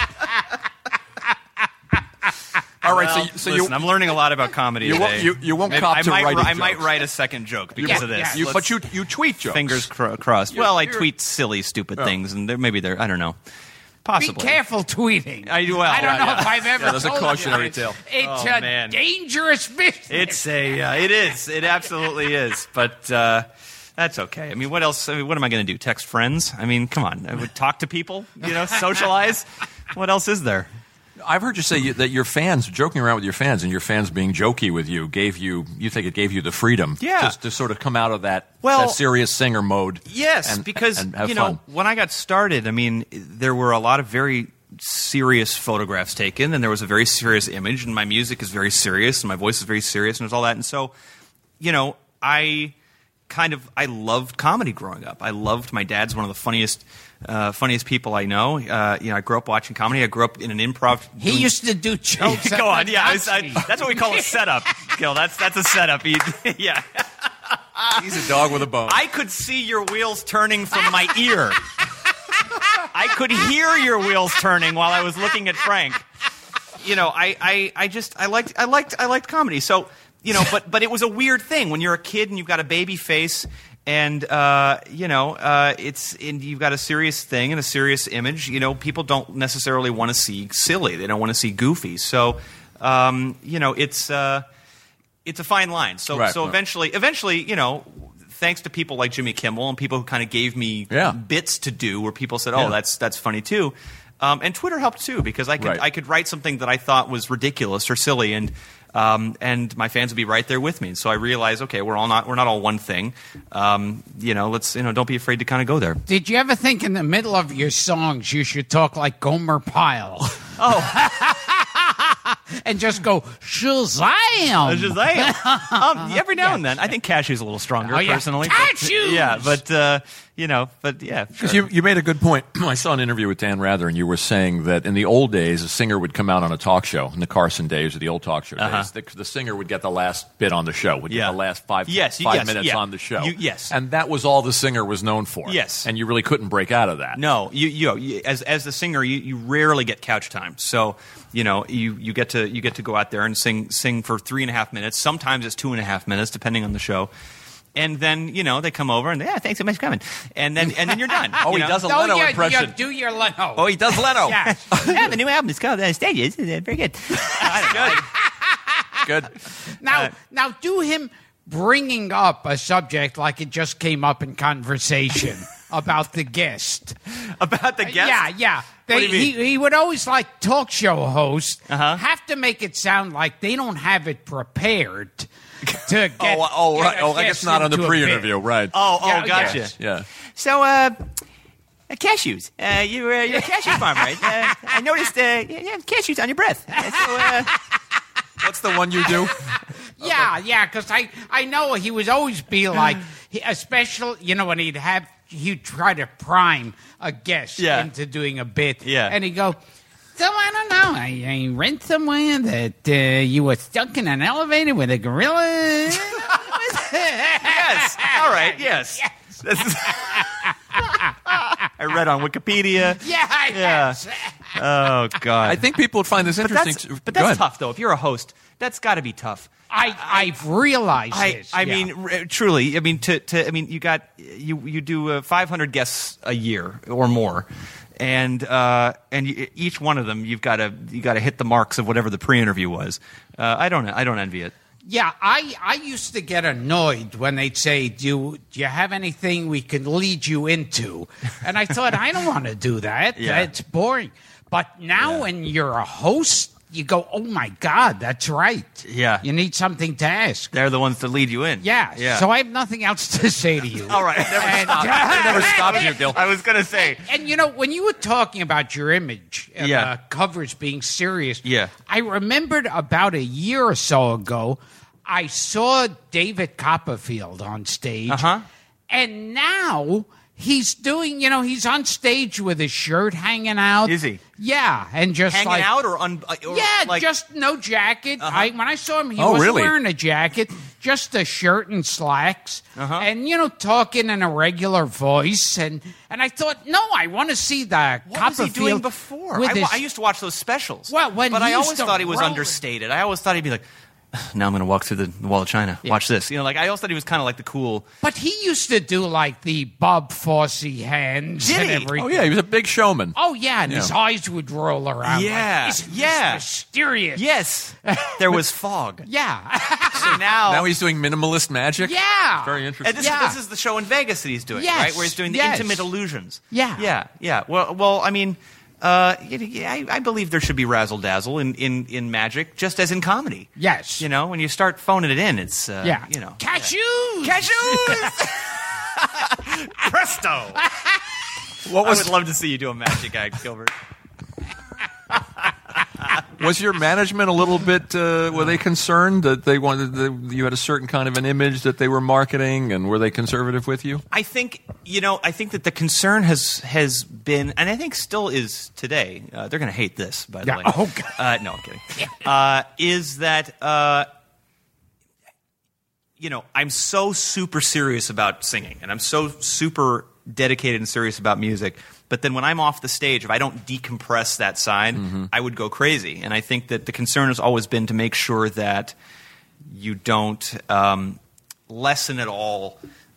All right, Well, so, so listen, you I'm learning a lot about comedy You today. won't- you- you won't Maybe cop I to might, writing I might jokes. write a second joke because Yeah, of this. yeah. you, Let's- but you you tweet jokes. fingers cro- crossed. Well, I You're- tweet silly, stupid Yeah. things, and there, maybe they're I don't know. Be Possibly. careful tweeting. I do well. I don't yeah, know yeah. if I've ever Yeah, there's a told cautionary you. tale. It's Oh, a man. dangerous business. It's a uh, it is. It absolutely is. But uh, that's okay. I mean, what else? I mean, what am I going to do? Text friends? I mean, come on. I would talk to people. You know, socialize. What else is there? I've heard you say you, that your fans, joking around with your fans, and your fans being jokey with you, gave you, you think it gave you the freedom Yeah. to, to sort of come out of that, Well, that serious singer mode. Yes, and, because and have you fun. know when I got started, I mean, there were a lot of very serious photographs taken, and there was a very serious image, and my music is very serious, and my voice is very serious, and there's all that, and so, you know, I kind of I loved comedy growing up. I loved my dad's one of the funniest. Uh, funniest people I know. Uh, you know, I grew up watching comedy. I grew up in an improv. He doing- used to do jokes. Go at on, the yeah. I, I, Nazi. that's what we call a setup. Gil, that's that's a setup. He, yeah. He's a dog with a bone. I could see your wheels turning from my ear. I could hear your wheels turning while I was looking at Frank. You know, I, I, I just I liked I liked I liked comedy. So, you know, but but it was a weird thing when you're a kid and you've got a baby face And, uh, you know, uh, it's and you've got a serious thing and a serious image. You know, people don't necessarily want to see silly. They don't want to see goofy. So, um, you know, it's uh, it's a fine line. So, Right, so right. eventually, eventually, you know, thanks to people like Jimmy Kimmel and people who kind of gave me Yeah. bits to do where people said, "Oh, Yeah. that's that's funny too." Um, and Twitter helped too because I could Right. I could write something that I thought was ridiculous or silly and. Um, and my fans would be right there with me. So I realized, okay, we're all not we're not all one thing. Um, you know, let's you know, don't be afraid to kind of go there. Did you ever think in the middle of your songs you should talk like Gomer Pyle? Oh. And just go, Shazam! Shazam! um, every now and then. I think Cashew's a little stronger, Oh, yeah. personally. Cashews! Yeah, but, uh, you know, but yeah. Because Sure. you, you made a good point. I saw an interview with Dan Rather, and you were saying that in the old days, a singer would come out on a talk show, in the Carson days or the old talk show Uh-huh. days. The, the singer would get the last bit on the show, would Yeah. get the last five, Yes, five yes, minutes yeah. on the show. You- yes. And that was all the singer was known for. Yes. And you really couldn't break out of that. No, you, you know, you, as as the singer, you, you rarely get couch time. So, you know, you, you get to you get to go out there and sing sing for three and a half minutes. Sometimes it's two and a half minutes, depending on the show. And then you know they come over and yeah, thanks so much for coming. And then and then you're done. Oh, you he know? does a Oh, Leno yeah, impression. yeah, do your Leno. Oh, he does Leno. Yeah. yeah, the new album is called uh, Stages. Uh, very good. I don't know. Good. Now, Uh, now do him bringing up a subject like it just came up in conversation about the guest. About the guest. Yeah, yeah. They, What do you mean? He, he would always, like talk show hosts, Uh-huh. have to make it sound like they don't have it prepared to get. Oh, oh, get right. a Oh, I guess guest not on the into a bit. pre-interview, right. Oh, oh, Yeah, gotcha. yes. Yeah. So, uh, uh, cashews. Uh, you, uh, you're a cashew farmer, right? Uh, I noticed uh, you have cashews on your breath. Uh, so, uh, What's the one you do? Yeah, yeah, because I, I know he would always be like, he, especially, you know, when he'd have, he'd try to prime a guest Yeah. into doing a bit. Yeah. And he'd go, so I don't know, I, I read somewhere that uh, you were stuck in an elevator with a gorilla. yes. All right. Yes. This is- I read on Wikipedia. Yeah, Yeah. yes. Oh God. I think people would find this but interesting. that's, but Go that's ahead. tough, though. If you're a host, that's got to be tough. I, I've realized I, this. I yeah. mean, r- truly. I mean, to, to I mean, you got you you do uh, five hundred guests a year or more, and uh, and you, each one of them you've got to you got to hit the marks of whatever the pre-interview was. Uh, I don't I don't envy it. Yeah, I, I used to get annoyed when they'd say, do you, do you have anything we can lead you into? And I thought, I don't want to do that. Yeah. It's boring. But now Yeah. when you're a host, you go, oh, my God, that's right. Yeah. You need something to ask. They're the ones that lead you in. Yeah. Yeah. So I have nothing else to say to you. All right. I never And- stopped. I never stopped you, Bill. I was gonna say. And, you know, when you were talking about your image and Yeah. uh, covers being serious, Yeah. I remembered about a year or so ago, I saw David Copperfield on stage. Uh-huh. And now he's doing, you know, he's on stage with his shirt hanging out. Is he? Yeah. And just Hanging like. out or, un, or Yeah, like, just no jacket. Uh-huh. I, when I saw him, he Oh, wasn't really? wearing a jacket, just a shirt and slacks, Uh-huh. and you know, talking in a regular voice. And and I thought, no, I want to see the What was he Copperfield doing before? with I, his- I used to watch those specials. Well, when but he I used always to thought he was roll- understated. I always thought he'd be like, now I'm going to walk through the wall of China. Watch this. You know, like I always thought he was kind of like the cool. But he used to do like the Bob Fosse hands Did and he? everything. Oh yeah, he was a big showman. Oh yeah, and his Yeah. eyes would roll around. Yeah, like, Isn't this yeah. mysterious. Yes, there was fog. Yeah. So now, Now he's doing minimalist magic. yeah. Very interesting. and this, Yeah. this is the show in Vegas that he's doing, Yes, right? Where he's doing the yes. intimate illusions. Yeah. yeah, yeah. Well, well, I mean, uh, y- y- I, I believe there should be razzle dazzle in, in, in magic, just as in comedy. Yes. You know, when you start phoning it in, it's uh, Yeah. you know, Cashews. cashews. Presto! What I was would love to see you do a magic act, Gilbert. was your management a little bit? Uh, were they concerned that they wanted that you had a certain kind of an image that they were marketing, and were they conservative with you? I think you know. I think that the concern has has been, and I think still is today. Uh, they're going to hate this, by the Yeah. way. Oh, God. Uh, no, I'm kidding. Uh, is that uh, you know? I'm so super serious about singing, and I'm so super dedicated and serious about music. But then when I'm off the stage, if I don't decompress that side, Mm-hmm. I would go crazy. And I think that the concern has always been to make sure that you don't um, lessen at all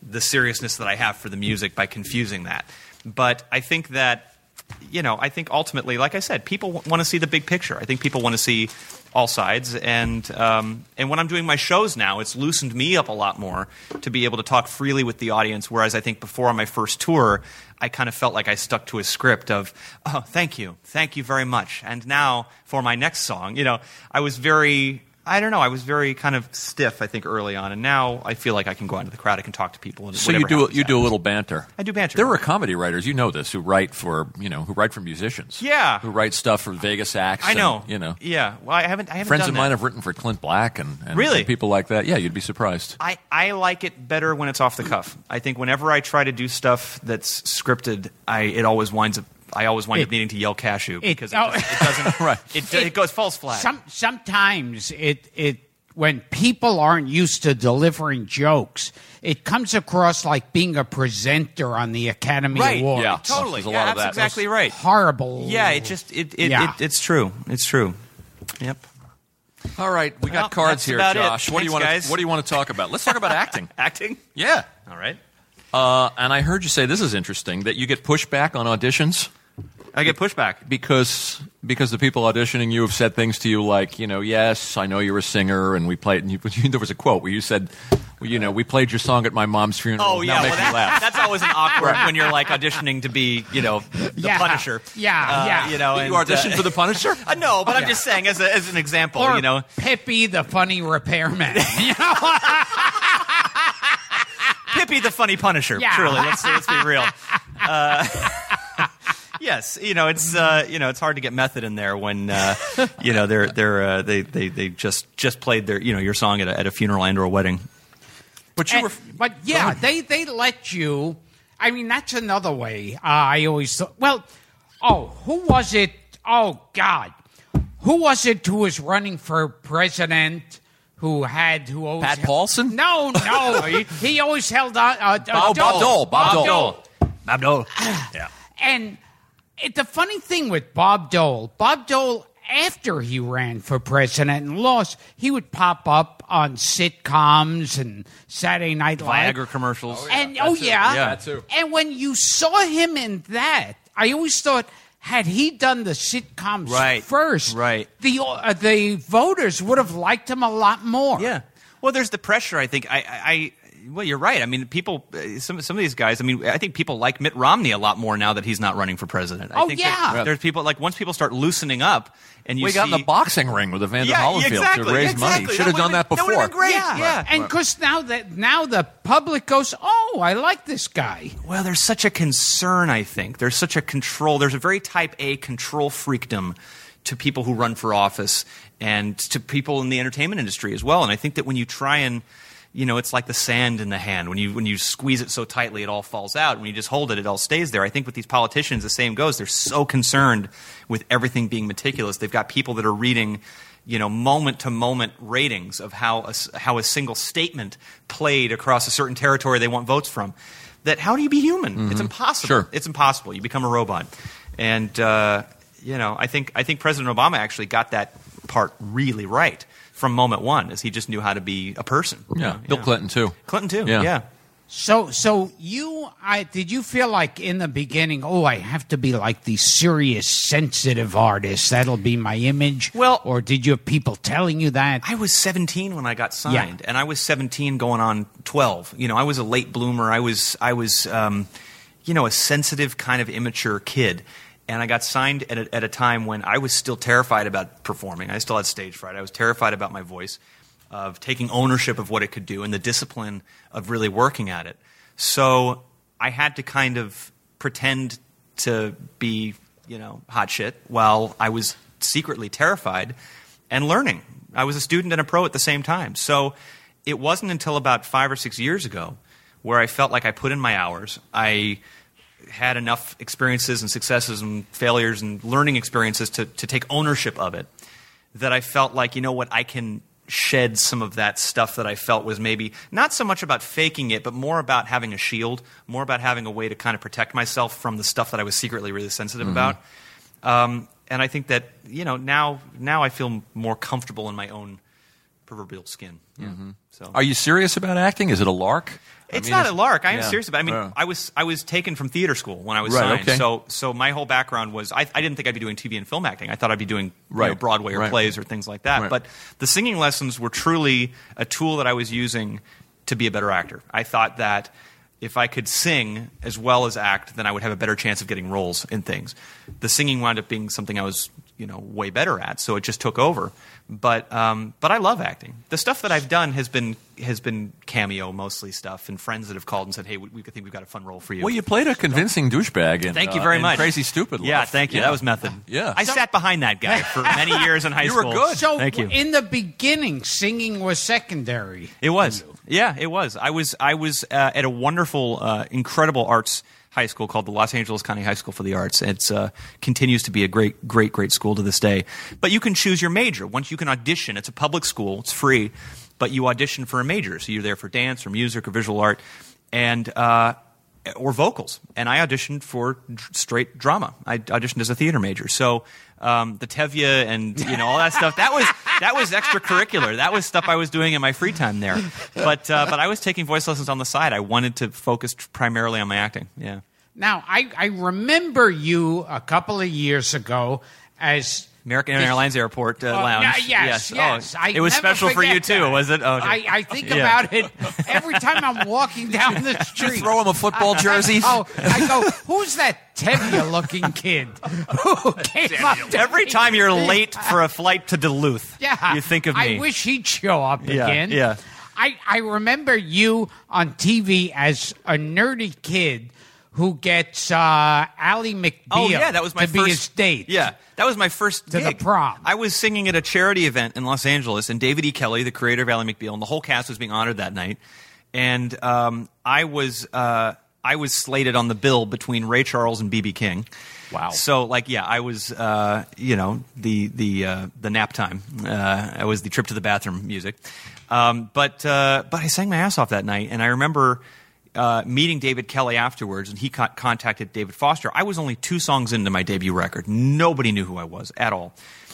the seriousness that I have for the music by confusing that. But I think that, you know, I think ultimately, like I said, people w- want to see the big picture. I think people want to see all sides. And um, and when I'm doing my shows now, it's loosened me up a lot more to be able to talk freely with the audience, whereas I think before on my first tour, I kind of felt like I stuck to a script of, oh, thank you, thank you very much. And now for my next song, you know, I was very... I don't know. I was very kind of stiff, I think, early on, and now I feel like I can go out into the crowd. I can talk to people. And so you do you do a little banter. I do banter. There are comedy writers, you know this, who write for you know who write for musicians. Yeah, who write stuff for Vegas acts. I know. And, you know. Yeah. Well, I haven't. I haven't. Friends done of that. mine have written for Clint Black and, and, really? and people like that. Yeah, you'd be surprised. I, I like it better when it's off the cuff. I think whenever I try to do stuff that's scripted, I it always winds up. I always wind It- up needing to yell cashew it- because it, oh. doesn't, it doesn't. Right. It, it goes falls flat. Some, sometimes it it when people aren't used to delivering jokes, it comes across like being a presenter on the Academy Right. Awards. Yeah. Totally. There's a Yeah, lot of that's that. exactly right. Horrible. Yeah. It just it it, Yeah. it it's true. It's true. Yep. All right, we Well, got cards that's here, about it. Josh. What do you Thanks, want? guys. To, what do you want to talk about? Let's talk about acting. Acting. Yeah. All right. Uh, and I heard you say this is interesting that you get pushback on auditions. I get pushback because because the people auditioning you have said things to you like, you know, yes, I know you're a singer, and we played. And you, there was a quote where you said, well, you know, we played your song at my mom's funeral. Oh yeah, Now well, make me that, laugh. that's always an awkward when you're like auditioning to be, you know, the Yeah. Punisher. Yeah, Uh, yeah. You know, You and, auditioned uh, for the Punisher? Uh, no, but I'm Yeah. just saying as a, as an example, Or you know, Pippi the funny repairman. You know? Pippi the funny Punisher. Yeah. Truly, let's let's be real. Uh, yes, you know it's uh, you know it's hard to get method in there when uh, you know they're they're uh, they they they just just played their you know your song at a, at a funeral and or a wedding. But you And- were. but yeah, they they let you. I mean, that's another way. Uh, I always thought. Well, oh, who was it? Oh God, who was it who was running for president? Who had who always Pat Paulson? No, no, he, he always held on. Uh, Oh, Bob Dole. Bob Dole. Dole. Bob Dole. Yeah. And it, the funny thing with Bob Dole, Bob Dole, after he ran for president and lost, he would pop up on sitcoms and Saturday Night Live. Viagra commercials. And oh yeah, Yeah, that too. And when you saw him in that, I always thought, had he done the sitcoms Right, first, right. the uh, the voters would have liked him a lot more. Yeah. Well, there's the pressure. I think. I. I, I well, you're right. I mean, people. uh, Some some of these guys. I mean, I think people like Mitt Romney a lot more now that he's not running for president. I Oh, think yeah. that There's people like once people start loosening up, and you We see, got in the boxing ring with Evander Yeah, Holyfield exactly, to raise exactly. money. Should have That done that would've been- before. that would've been great. Yeah, Yeah. and because now that now the public goes, oh, I like this guy. Well, there's such a concern, I think. There's such a control. There's a very type A control freakdom to people who run for office and to people in the entertainment industry as well. And I think that when you try and, you know, it's like the sand in the hand. When you when you squeeze it so tightly, it all falls out. When you just hold it, it all stays there. I think with these politicians, the same goes. They're so concerned with everything being meticulous. They've got people that are reading, you know, moment-to-moment ratings of how a, s- how a single statement played across a certain territory they want votes from. That how do you be human? It's impossible. Sure. It's impossible. You become a robot. And, uh, you know, I think I think President Obama actually got that part really right from moment one, as he just knew how to be a person. Yeah, You know, Bill Clinton too. Clinton, too. Yeah. Yeah. So, so you, I did you feel like in the beginning, oh, I have to be like the serious, sensitive artist. That'll be my image. Well- or did you have people telling you that? I was seventeen when I got signed, and I was seventeen going on twelve. You know, I was a late bloomer. I was, I was, um, you know, a sensitive kind of immature kid. And I got signed at a, at a time when I was still terrified about performing. I still had stage fright. I was terrified about my voice, of taking ownership of what it could do, and the discipline of really working at it. So I had to kind of pretend to be, you know, hot shit while I was secretly terrified and learning. I was a student and a pro at the same time. So it wasn't until about five or six years ago where I felt like I put in my hours. I had enough experiences and successes and failures and learning experiences to, to take ownership of it, that I felt like, you know what, I can shed some of that stuff that I felt was maybe not so much about faking it, but more about having a shield, more about having a way to kind of protect myself from the stuff that I was secretly really sensitive Mm-hmm. about. Um, and I think that, you know, now now I feel more comfortable in my own proverbial skin. Yeah. So Are you serious about acting? Is it a lark? It's I mean, not it's- a lark. I am yeah. serious about it. I mean, Yeah. I was I was taken from theater school when I was Right, signed. okay. So so my whole background was I, I didn't think I'd be doing T V and film acting. I thought I'd be doing you know, Right. Broadway or Right. plays or things like that. Right. But the singing lessons were truly a tool that I was using to be a better actor. I thought that if I could sing as well as act, then I would have a better chance of getting roles in things. The singing wound up being something I was, you know, way better at, so it just took over. But um, but I love acting. The stuff that I've done has been has been cameo mostly stuff, and friends that have called and said, "Hey, we, we think we've got a fun role for you." Well, you played a convincing douchebag. In, Thank you uh, very in much. Crazy Stupid Love. Yeah, thank you. Yeah. That was method. Yeah. I sat behind that guy for many years in high You were school. good. So Thank you. in the beginning, singing was secondary. It was. Yeah, it was. I was I was uh, at a wonderful, uh, incredible arts high school called the Los Angeles County High School for the Arts. It uh, continues to be a great, great, great school to this day. But you can choose your major. Once you can audition, it's a public school, it's free, but you audition for a major. So you're there for dance or music or visual art and uh, or vocals. And I auditioned for dr- straight drama. I auditioned as a theater major. So um, the Tevye and you know all that stuff, that was that was extracurricular. That was stuff I was doing in my free time there. But uh, but I was taking voice lessons on the side. I wanted to focus tr- primarily on my acting. Yeah. Now, I, I remember you a couple of years ago as American Airlines Airport uh, Uh, Lounge. yeah, yes, yes. Oh, I it was never special for you forget too, that. was it? Oh, okay. I, I think Yeah. about it every time I'm walking down the street. throw him a football jersey? I, oh, I go, who's that Tevye-looking kid who came up to Every me? time you're late for a flight to Duluth, Yeah, you think of me. I wish he'd show up Yeah, again. yeah. I, I remember you on T V as a nerdy kid who gets uh, Ally McBeal Oh yeah, that was my to first be his date. Yeah, that was my first To the gig. prom. I was singing at a charity event in Los Angeles, and David E. Kelly, the creator of Ally McBeal, and the whole cast was being honored that night. And um, I was uh, I was slated on the bill between Ray Charles and B B King. Wow. So like yeah, I was uh, you know the the uh, the nap time. Uh, I was the trip to the bathroom music. Um, but uh, but I sang my ass off that night, and I remember. Uh, meeting David Kelly afterwards, and he co- contacted David Foster. I was only two songs into my debut record. Nobody knew who I was at all.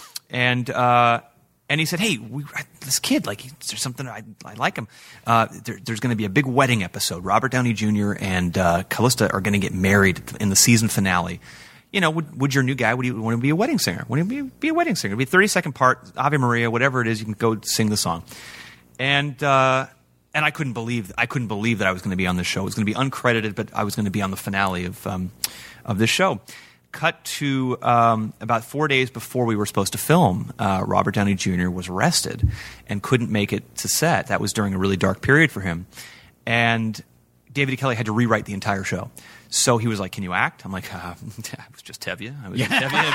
And uh, and he said, hey, we, this kid, like, is there something, I, I like him. Uh, there, there's going to be a big wedding episode. Robert Downey Junior and uh, Callista are going to get married in the season finale. You know, would, would your new guy, would he want to be a wedding singer? Would he be, be a wedding singer? It'd be a thirty-second part, Ave Maria, whatever it is, you can go sing the song. And... Uh, And I couldn't believe I couldn't believe that I was going to be on this show. It was going to be uncredited, but I was going to be on the finale of um, of this show. Cut to um, about four days before we were supposed to film, uh, Robert Downey Junior was arrested and couldn't make it to set. That was during a really dark period for him, and David E. Kelly had to rewrite the entire show. So he was like, "Can you act?" I'm like, uh, "I was just Tevye. I was just Tevye."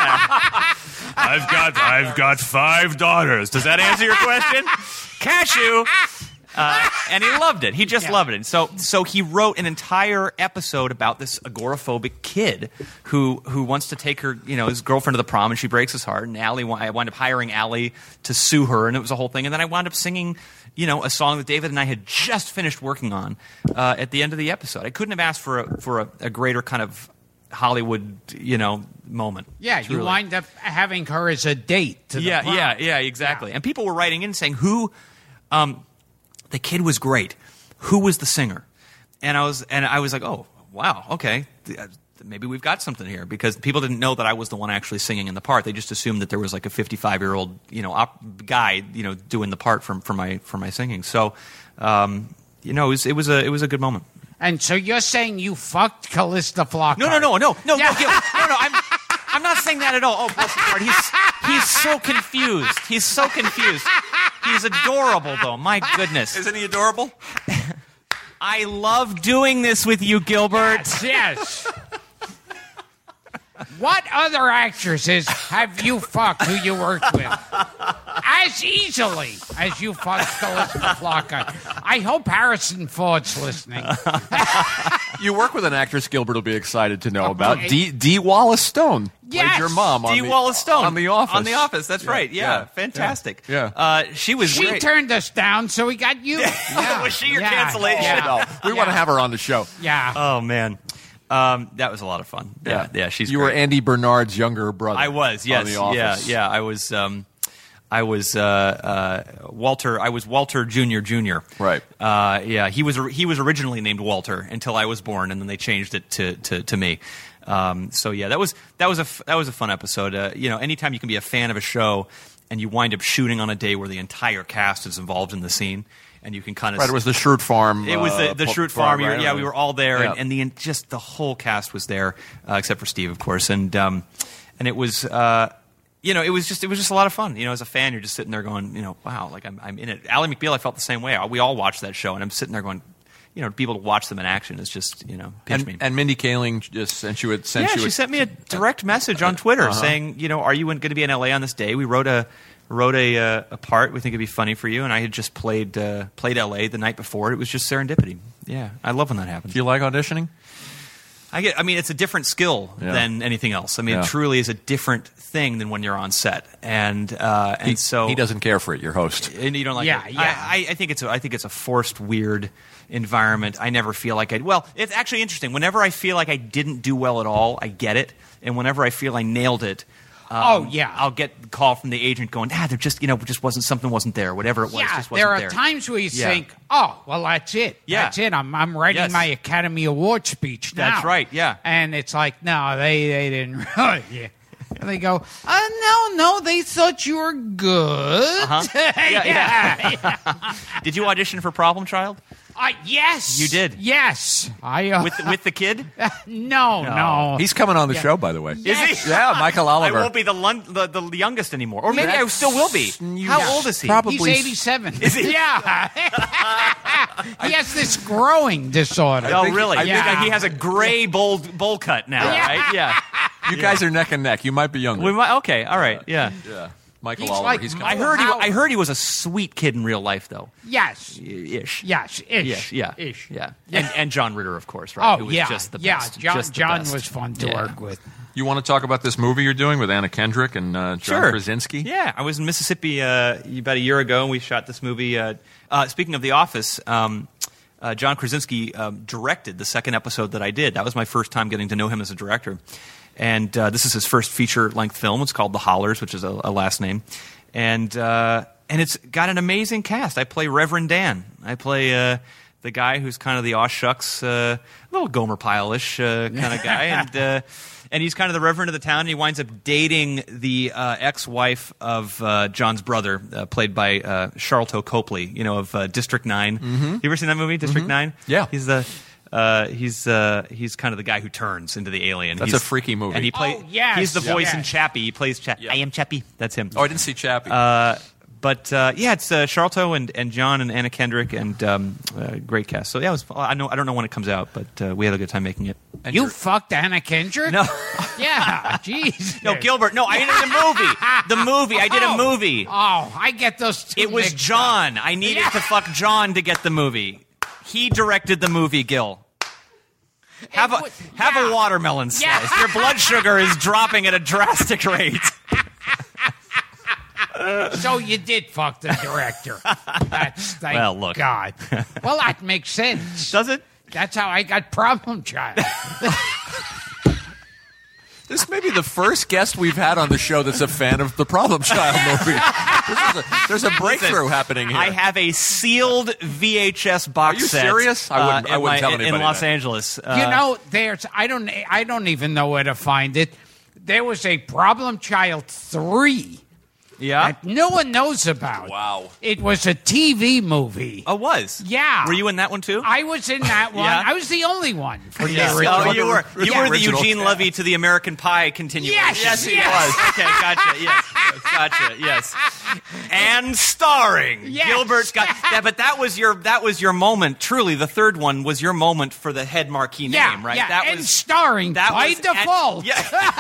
I've got I've got five daughters. Does that answer your question? Cashew. Uh, and he loved it. He just Yeah. loved it. So, so he wrote an entire episode about this agoraphobic kid who who wants to take her, you know, his girlfriend to the prom, and she breaks his heart. And Allie, I wound up hiring Allie to sue her, and it was a whole thing. And then I wound up singing, you know, a song that David and I had just finished working on uh, at the end of the episode. I couldn't have asked for a, for a, a greater kind of Hollywood, you know, moment. Yeah, Truly. you wind up having her as a date to the yeah, prom. yeah, yeah, exactly. And people were writing in saying, "Who?" Um, the kid was great. Who was the singer? And I was, and I was like, "Oh, wow, okay, maybe we've got something here." Because people didn't know that I was the one actually singing in the part. They just assumed that there was like a fifty-five-year-old, you know, op- guy, you know, doing the part from for my for my singing. So, um, you know, it was, it was a it was a good moment. And so you're saying you fucked Callista Flockhart? No, no, no, no, no, Yeah. no, Gil, no, no. I'm, I'm not saying that at all. Oh, bless his heart. He's he's so confused. He's so confused. He's adorable, though. My goodness. Isn't he adorable? I love doing this with you, Gilbert. Yes. yes. What other actresses have you fucked who you worked with? As easily as you fucked Callista Flockhart. I hope Harrison Ford's listening. You work with an actress Gilbert will be excited to know about. Okay. D. D. Wallace Stone. Yes. Played your mom on Dee the, Wallace Stone on The Office. On The Office, that's Yeah, right. Yeah, yeah, fantastic. yeah. Uh, she was She great. turned us down, so we got you. Yeah. Was she your Yeah. cancellation? Yeah. No, we Yeah. want to have her on the show. Yeah. Oh man, um, that was a lot of fun. Yeah, yeah, she's. You great. were Andy Bernard's younger brother. I was. Yes. On The Office. Yeah. Yeah. I was. Um, I was uh, uh, Walter. I was Walter Junior Junior Right. Uh, yeah. He was he was originally named Walter until I was born, and then they changed it to to, to me. Um, so yeah, that was that was a f- that was a fun episode. Uh, you know, anytime you can be a fan of a show and you wind up shooting on a day where the entire cast is involved in the scene, and you can kind of Right, it was the Schrute Farm. It was the, uh, the pu- Schrute Farm. farm, We were- right? yeah, we were all there, Yeah. and, and the just the whole cast was there, uh, except for Steve, of course. And um, and it was, uh, you know, it was just it was just a lot of fun. You know, as a fan, you're just sitting there going, you know, wow, like I'm I'm in it. Ally McBeal, I felt the same way. We all watched that show, and I'm sitting there going, you know, to be able to watch them in action is just, you know, pinch And, me. and Mindy Kaling just sent you a sent yeah, you she a, sent me a direct message on Twitter Uh-huh. saying, you know, are you going to be in L A on this day? We wrote a wrote a uh, a part. We think it'd be funny for you, and I had just played uh, played L A the night before. It was just serendipity. Yeah, I love when that happens. Do you like auditioning? I get. I mean, it's a different skill Yeah. than anything else. I mean, Yeah. it truly is a different thing than when you're on set, and uh, and he, so he doesn't care for it. Your host. and you don't like Yeah, it. yeah. I, I, I think it's a, I think it's a forced, weird environment. I never feel like I. Well, it's actually interesting. Whenever I feel like I didn't do well at all, I get it, and whenever I feel I nailed it. Um, Oh, yeah. I'll get the call from the agent going, ah, there just, you know, just wasn't, something wasn't there, whatever it was, Yeah, just wasn't there are there. times where you Yeah. think, "Oh, well, that's it. Yeah. That's it. I'm I'm writing Yes. my Academy Award speech now." That's right, yeah. And it's like, no, they they didn't really. Yeah. And they go, uh, no, no, they thought you were good. Uh-huh. Yeah, yeah, yeah. Did you audition for Problem Child? Uh, yes. You did? Yes. I uh, With, with the kid? no, no. He's coming on the Yeah. show, by the way. Yes. Is he? Yeah, Michael Oliver. I won't be the, lun- the the youngest anymore. Or maybe I That's- still will be. How Yeah. old is he? Probably He's eighty-seven. Is he? Yeah. He has this growing disorder. Oh, think- really? I I think- think he has a gray bowl, bowl cut now, Yeah. right? Yeah. You guys are neck and neck. You might be younger. We might, okay, all right, yeah. yeah. Michael He's Oliver. like he's Mo coming. I heard, he, How- I heard he was a sweet kid in real life, though. Yes. Ish. Yes. Ish. Ish, yeah. Ish. Yeah. And, and John Ritter, of course, right? Oh, Who was yeah. just the yeah. best. John, just the John best. was fun to Yeah. work with. You want to talk about this movie you're doing with Anna Kendrick and uh, John Sure. Krasinski? Yeah, I was in Mississippi uh, about a year ago, and we shot this movie. Uh, uh, speaking of The Office, um, uh, John Krasinski um, directed the second episode that I did. That was my first time getting to know him as a director. And uh, this is his first feature-length film. It's called The Hollers, which is a, a last name. And uh, and it's got an amazing cast. I play Reverend Dan. I play uh, the guy who's kind of the aw shucks, uh, little Gomer Pyle-ish uh, kind of guy. and uh, and he's kind of the reverend of the town. And he winds up dating the uh, ex-wife of uh, John's brother, uh, played by uh, Charlton Copley, you know, of uh, District nine. Mm-hmm. You ever seen that movie, District nine? Yeah. He's the... Uh, he's uh, he's kind of the guy who turns into the alien. That's He's- a freaky movie. And he play, Oh, yes, he's the voice yes. in Chappie. He plays Chappie. I am Chappie. That's him. Oh, I didn't see Chappie. Uh, but uh, yeah, it's uh, Charlton and, and John and Anna Kendrick and um, uh, great cast. So yeah, it was. I know I don't know when it comes out, but uh, we had a good time making it. And You you're- fucked Anna Kendrick? No, Yeah. Jeez. no, Gilbert. No, I did the movie. The movie. I did a Oh. movie. Oh, I get those two It was mixed John. up. I needed Yeah. to fuck John to get the movie. He directed the movie, Gil. Have a was- have yeah. a watermelon slice. Yeah. Your blood sugar is dropping at a drastic rate. So you did fuck the director. That's thank Well, look. God. Well, that makes sense. Does it? That's how I got Problem Child. This may be the first guest we've had on the show that's a fan of the Problem Child movie. This is a, there's a breakthrough happening here. I have a sealed V H S box Are you set. serious? I wouldn't- uh, I in wouldn't my- tell in anybody Los that. Angeles. Uh, You know, there's I don't I don't even know where to find it. There was a Problem Child three yeah. that no one knows about. Wow. It was a T V movie. Oh, was? Yeah. Were you in that one too? I was in that one. Yeah? I was the only one for the Yes. original. Oh, you were you Yeah. were the Original Eugene cast. Levy to the American Pie continuum. Yes, yes, he yes. was. Okay, gotcha. Yes, yes, gotcha. Yes, and starring Yes. Gilbert Scott. Yeah, but that was your that was your moment. Truly, the third one was your moment for the head marquee Yeah, name, right? yeah, That and was starring that by was default. And, yeah.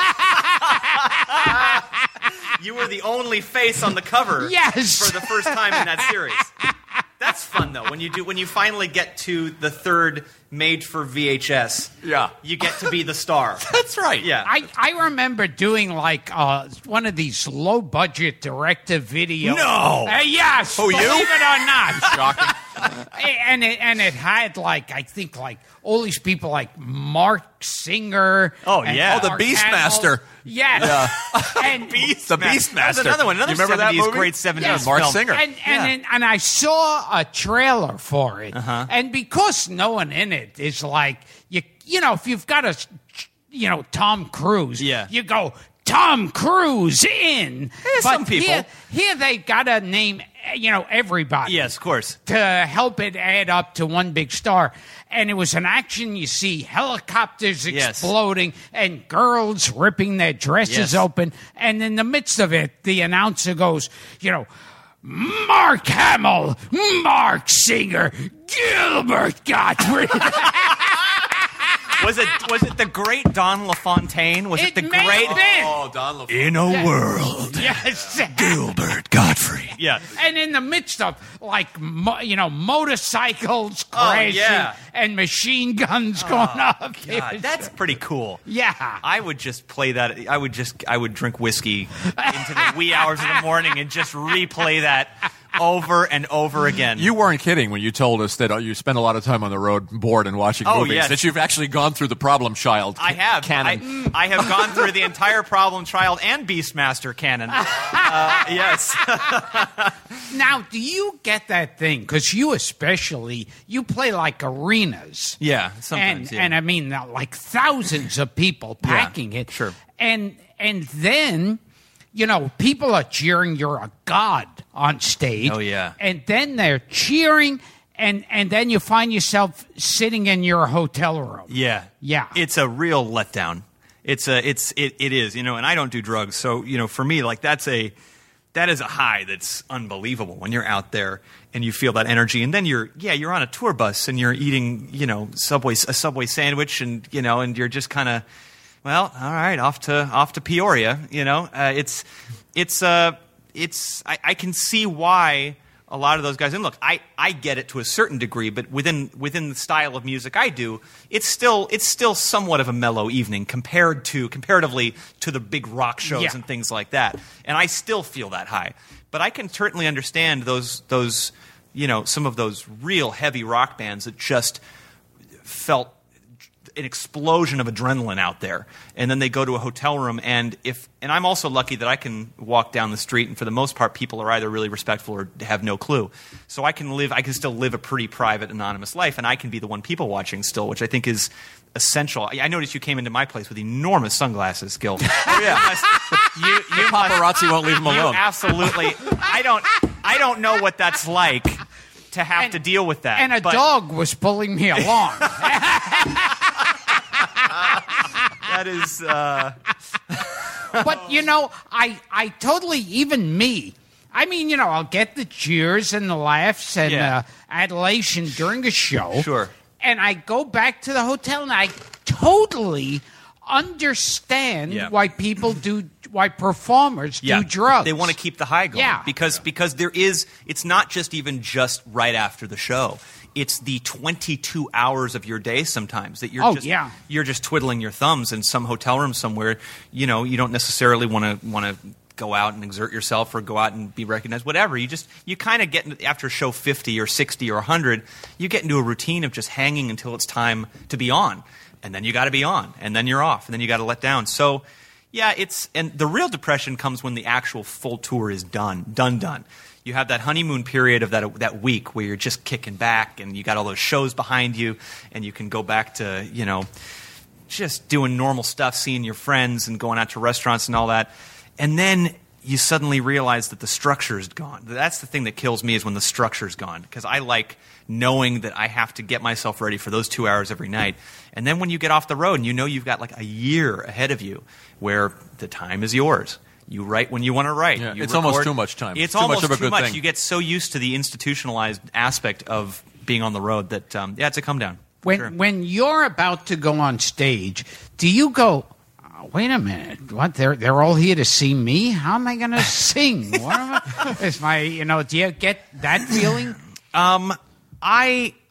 You were the only face on the cover. Yes. For the first time in that series. That's fun though when you do when you finally get to the third made for V H S. Yeah. You get to be the star. That's right. Yeah. I, I remember doing like uh, one of these low budget director video. No. Uh, yes. Oh, you? Believe it or not. Shocking. and it and it had like I think like all these people like Mark Singer. Oh and yeah, oh the Mark Beastmaster. Hamill. Yes. Yeah. and Beast the Beastmaster. Beastmaster. That's another one. Another you remember that seventies movie? great seventies Yeah, Mark film. Singer. And and, Yeah. and and I saw a trailer for it, Uh-huh. and because no one in it is like you, you know, if you've got a, you know, Tom Cruise, Yeah. you go Tom Cruise in. Eh, but some people. here, here they gotta name, you know, everybody. Yes, of course. To help it add up to one big star. And it was an action. You see helicopters Yes. exploding and girls ripping their dresses Yes. open. And in the midst of it, the announcer goes, you know, Mark Hamill, Mark Singer, Gilbert Gottfried. Was it was it the great Don LaFontaine? Was it, It the may great have been. Oh, Don LaFontaine. In a Yeah. world? Yes. Gilbert Gottfried. Yeah. And in the midst of, like, mo- you know, motorcycles Oh, crashing yeah. and machine guns going up. God, that's pretty cool. Yeah. I would just play that. I would just I would drink whiskey into the wee hours of the morning and just replay that over and over again. You weren't kidding when you told us that uh, you spend a lot of time on the road, bored, and watching Oh, movies. yes. That you've actually gone through the Problem Child. I have. Canon. I, I have gone through the entire Problem Child and Beastmaster canon. Uh, yes. Now, do you get that thing? Because you especially, you play like arenas. Yeah, sometimes, And, yeah. and I mean, uh, like thousands of people packing it. sure. And, and then, you know, people are cheering you're a god on stage. Oh, yeah. And then they're cheering, and, and then you find yourself sitting in your hotel room. Yeah. Yeah. It's a real letdown. It's a it's it, it is, you know, and I don't do drugs, so, you know, for me, like that's a that is a high that's unbelievable when you're out there and you feel that energy, and then you're yeah, you're on a tour bus and you're eating, you know, Subway a Subway sandwich, and you know, and you're just kind of, well, all right, off to off to Peoria, you know. Uh, it's it's uh it's I, I can see why a lot of those guys, and look, I, I get it to a certain degree, but within within the style of music I do, it's still it's still somewhat of a mellow evening compared to comparatively to the big rock shows Yeah. and things like that. And I still feel that high. But I can certainly understand those those you know, some of those real heavy rock bands that just felt an explosion of adrenaline out there, and then they go to a hotel room, and if and I'm also lucky that I can walk down the street, and for the most part people are either really respectful or have no clue, so I can live I can still live a pretty private, anonymous life, and I can be the one people watching still, which I think is essential. I I noticed you came into my place with enormous sunglasses, Gil. Oh, yeah. you, you Paparazzi won't leave him you alone. absolutely I don't I don't know what that's like to have And- to deal with that, And a but dog was pulling me along. that is uh But, you know, I, I totally, even me, I mean, you know, I'll get the cheers and the laughs and Yeah. uh, adulation during a show. Sure. And I go back to the hotel and I totally understand Yeah. why people do, why performers do drugs. They want to keep the high going. Yeah. Because because there is it's not just even just right after the show. It's the twenty-two hours of your day sometimes that you're Oh, just yeah. you're just twiddling your thumbs in some hotel room somewhere. You know, you don't necessarily want to want to go out and exert yourself or go out and be recognized, whatever. You just you kind of get into, after show fifty or sixty or one hundred, you get into a routine of just hanging until it's time to be on. And then you got to be on, and then you're off, and then you got to let down. So, yeah, it's and the real depression comes when the actual full tour is done, done, done. You have that honeymoon period of that that week where you're just kicking back, and you got all those shows behind you, and you can go back to you know just doing normal stuff, seeing your friends, and going out to restaurants and all that, and then you suddenly realize that the structure is gone. That's the thing that kills me is when the structure's gone, because I like knowing that I have to get myself ready for those two hours every night. And then when you get off the road and you know you've got like a year ahead of you where the time is yours. You write when you want to write. Yeah, You it's almost record. too much time. It's It's too much almost of a too good much. thing. You get so used to the institutionalized aspect of being on the road that, um, yeah, it's a come down. When Sure. when you're about to go on stage, do you go, "Oh, wait a minute, what? They're they're all here to see me? How am I going to sing? What am I, is my you know? Do you get that feeling? Um, I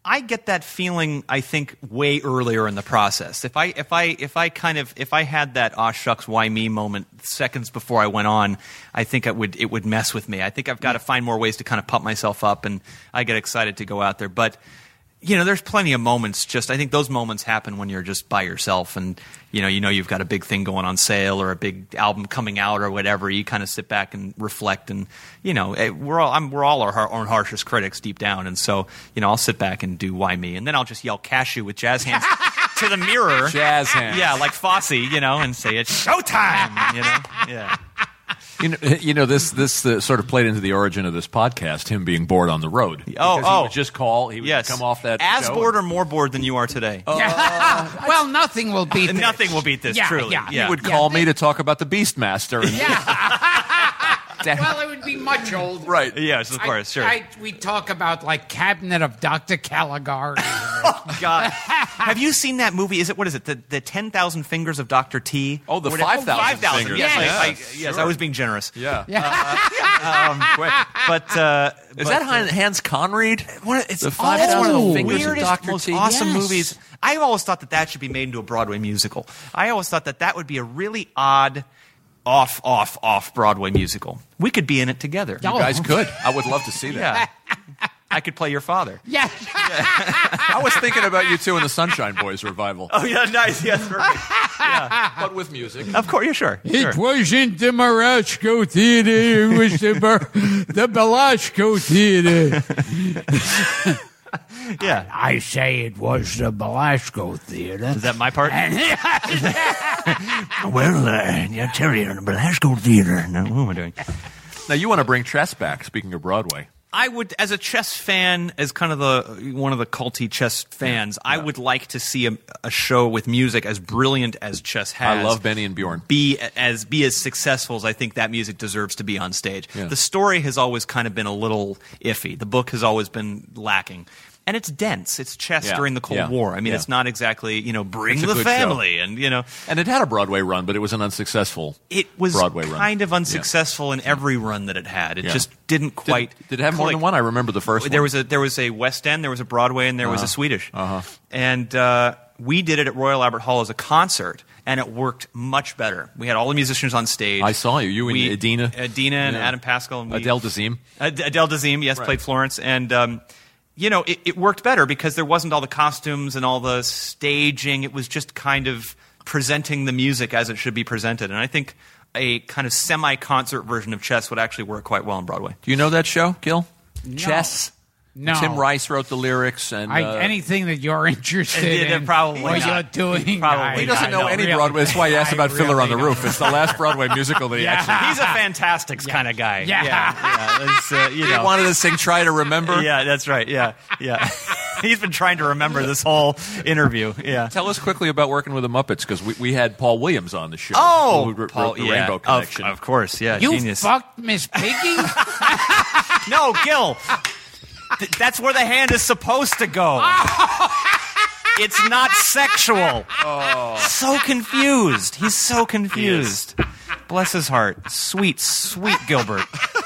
I get that feeling, I think, way earlier in the process. If I if I if I kind of if I had that aw shucks why me moment seconds before I went on, I think it would it would mess with me. I think I've got to find more ways to kind of pump myself up, and I get excited to go out there. But you know, there's plenty of moments. Just I think those moments happen when you're just by yourself, and you know, you know, you've got a big thing going on sale or a big album coming out or whatever. You kind of sit back and reflect, and you know, we're all I'm, we're all our own harshest critics deep down, and so you know, I'll sit back and do why me, and then I'll just yell cashew with jazz hands to the mirror, jazz hands, yeah, like Fosse, you know, and say it's showtime, you know, yeah. You know, you know this this uh, sort of played into the origin of this podcast, him being bored on the road. Oh, because oh. He would just call. He would yes. come off that As show bored and, or more bored than you are today. Uh, well, nothing will beat this. Nothing will beat this, yeah, truly. Yeah, yeah. He would call yeah. me to talk about the Beastmaster. And, yeah. Well, it would be much older. Right. Yes, of course, I, sure. I, we talk about, like, Cabinet of Doctor Caligari. Oh, God. Have you seen that movie? Is it, what is it, the, the ten thousand Fingers of Doctor T? Oh, the Whatever- five thousand five thousand Fingers. Yes, Yes, I, I, sure. yes, I was being generous. Yeah. Uh, um, Quick. But, uh, Is but, that uh, Han- Hans Conried? One of, it's, The oh, it's one of the five thousand Fingers of weirdest, Doctor most T. awesome Yes. movies. I always thought that that should be made into a Broadway musical. I always thought that that would be a really odd, off, off, off Broadway musical. We could be in it together. You guys could. I would love to see that. Yeah. I could play your father. Yeah. I was thinking about you two in the Sunshine Boys revival. Oh, yeah, nice. Yes, perfect. Yeah. But with music. Of course, yeah, sure. It sure. wasn't the Marashko Theater, it was the, Bar- the Balashko Theater. Yeah. I say it was the Belasco Theater. Is that my part? Well, uh, yeah, Terry, in the Belasco Theater. No, what am I doing? Now, you want to bring chess back, speaking of Broadway. I would, as a chess fan, as kind of the one of the culty chess fans, yeah, yeah. I would like to see a, a show with music as brilliant as chess has. I love Benny and Bjorn. Be as be as successful as I think that music deserves to be on stage. Yeah. The story has always kind of been a little iffy. The book has always been lacking. And it's dense. It's chess Yeah. during the Cold Yeah. War. I mean, Yeah. it's not exactly, you know, bring It's a the good family show. and, you know. And it had a Broadway run, but it was an unsuccessful It was Broadway run. kind of unsuccessful in every run that it had. It Yeah. just didn't quite. Did, did it have more click. than one? I remember the first There one. was a there was a West End, there was a Broadway, and there was Uh-huh. a Swedish. Uh-huh. And uh, we did it at Royal Albert Hall as a concert, and it worked much better. We had all the musicians on stage. I saw you. You and we, Adina. Adina and Yeah. Adam Pascal. And we, Adele Dazeem. Ad- Adele Dazeem, yes, Right. played Florence. And, um, you know, it, it worked better because there wasn't all the costumes and all the staging. It was just kind of presenting the music as it should be presented. And I think a kind of semi-concert version of chess would actually work quite well on Broadway. Do you know that show, Gil? No. Chess? No. Tim Rice wrote the lyrics. and I, uh, anything that you're interested Yeah, in, probably what not. you're doing. Probably I- He doesn't I know don't any really- Broadway. That's why he asked I about Fiddler on the really Roof. don't. It's the last Broadway musical that he Yeah. actually He's a Fantastics kind of guy. Yeah. yeah, yeah. It's, uh, you He know. wanted to sing Try to Remember. Yeah, that's right. Yeah, yeah. He's been trying to remember this whole interview. Yeah. Tell us quickly about working with the Muppets, because we, we had Paul Williams on the show. Oh, who wrote Paul, the yeah. Rainbow Of, Connection. of course, yeah. You genius. fucked Miss Piggy? No, Gil. Th- that's where the hand is supposed to go. It's not sexual. Oh. So confused. He's so confused. Bless his heart. Sweet, sweet Gilbert.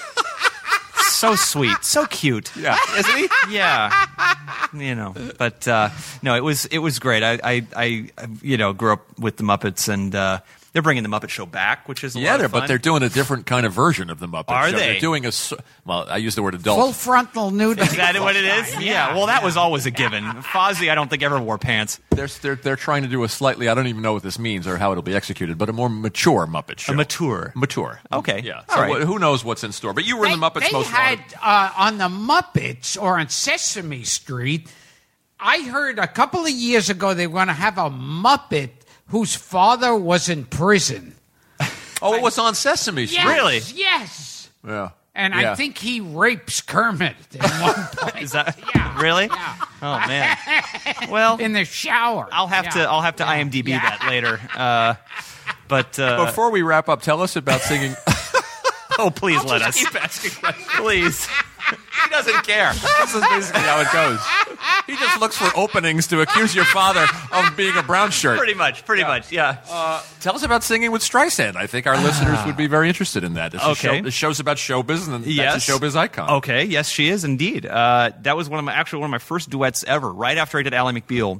So sweet, so cute. Yeah, isn't he? Yeah, you know. But uh, no, it was it was great. I, I, I you know grew up with the Muppets, and uh, they're bringing the Muppet Show back, which is a Yeah, lot they're, of fun. but they're doing a different kind of version of the Muppet Are Show. they? They're doing a s- well. I use the word adult. Full frontal nudity. Is that what it is? Yeah. Well, that was always a given. Fozzie, I don't think ever wore pants. They're, they're they're trying to do a slightly. I don't even know what this means or how it'll be executed, but a more mature Muppet Show. A mature. Mature. Okay. Yeah. All So right. wh- who knows what's in store? But you were They, in the Muppets they most had wanted. uh, on the Muppets or on Sesame Street. I heard a couple of years ago they were going to have a Muppet whose father was in prison. Oh, it was on Sesame Street. Yes, Really? Yes. Yeah. And Yeah. I think he rapes Kermit at one point. Is that Yeah. really? Yeah. Oh man. Well, In the shower. I'll have to Yeah. I'll have to Yeah. IMDb Yeah. that later. Uh, but uh, Before we wrap up, tell us about singing. oh, please let us. Keep asking questions. Please. He doesn't care. This is basically how it goes. He just looks for openings to accuse your father of being a brown shirt. Pretty much, pretty Yeah. much, yeah. Uh, tell us about Singing with Streisand. I think our listeners would be very interested in that. It's a Okay. show, the show's about showbiz, and Yes. that's a showbiz icon. Okay, yes, she is indeed. Uh, that was one of my actually one of my first duets ever. Right after I did Ally McBeal,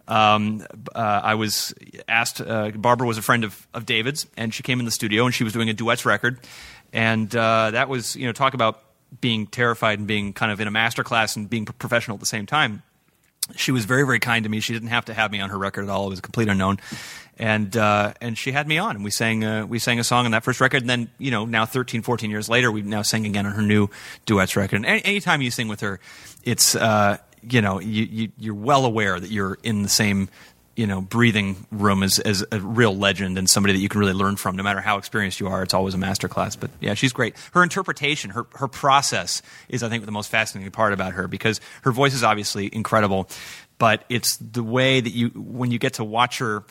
um, uh, I was asked. Uh, Barbara was a friend of, of David's, and she came in the studio, and she was doing a duets record, and uh, that was you know talk about being terrified and being kind of in a master class and being professional at the same time. She was very, very kind to me. She didn't have to have me on her record at all. It was a complete unknown, and uh, and she had me on, and we sang uh, we sang a song on that first record. And then you know now thirteen, fourteen years later, we now sing again on her new duets record. And any, anytime you sing with her, it's uh, you know you, you you're well aware that you're in the same you know breathing room as as a real legend and somebody that you can really learn from. No matter how experienced you are, it's always a masterclass. But yeah, she's great. Her interpretation, her her process is I think the most fascinating part about her, because her voice is obviously incredible, but it's the way that you when you get to watch her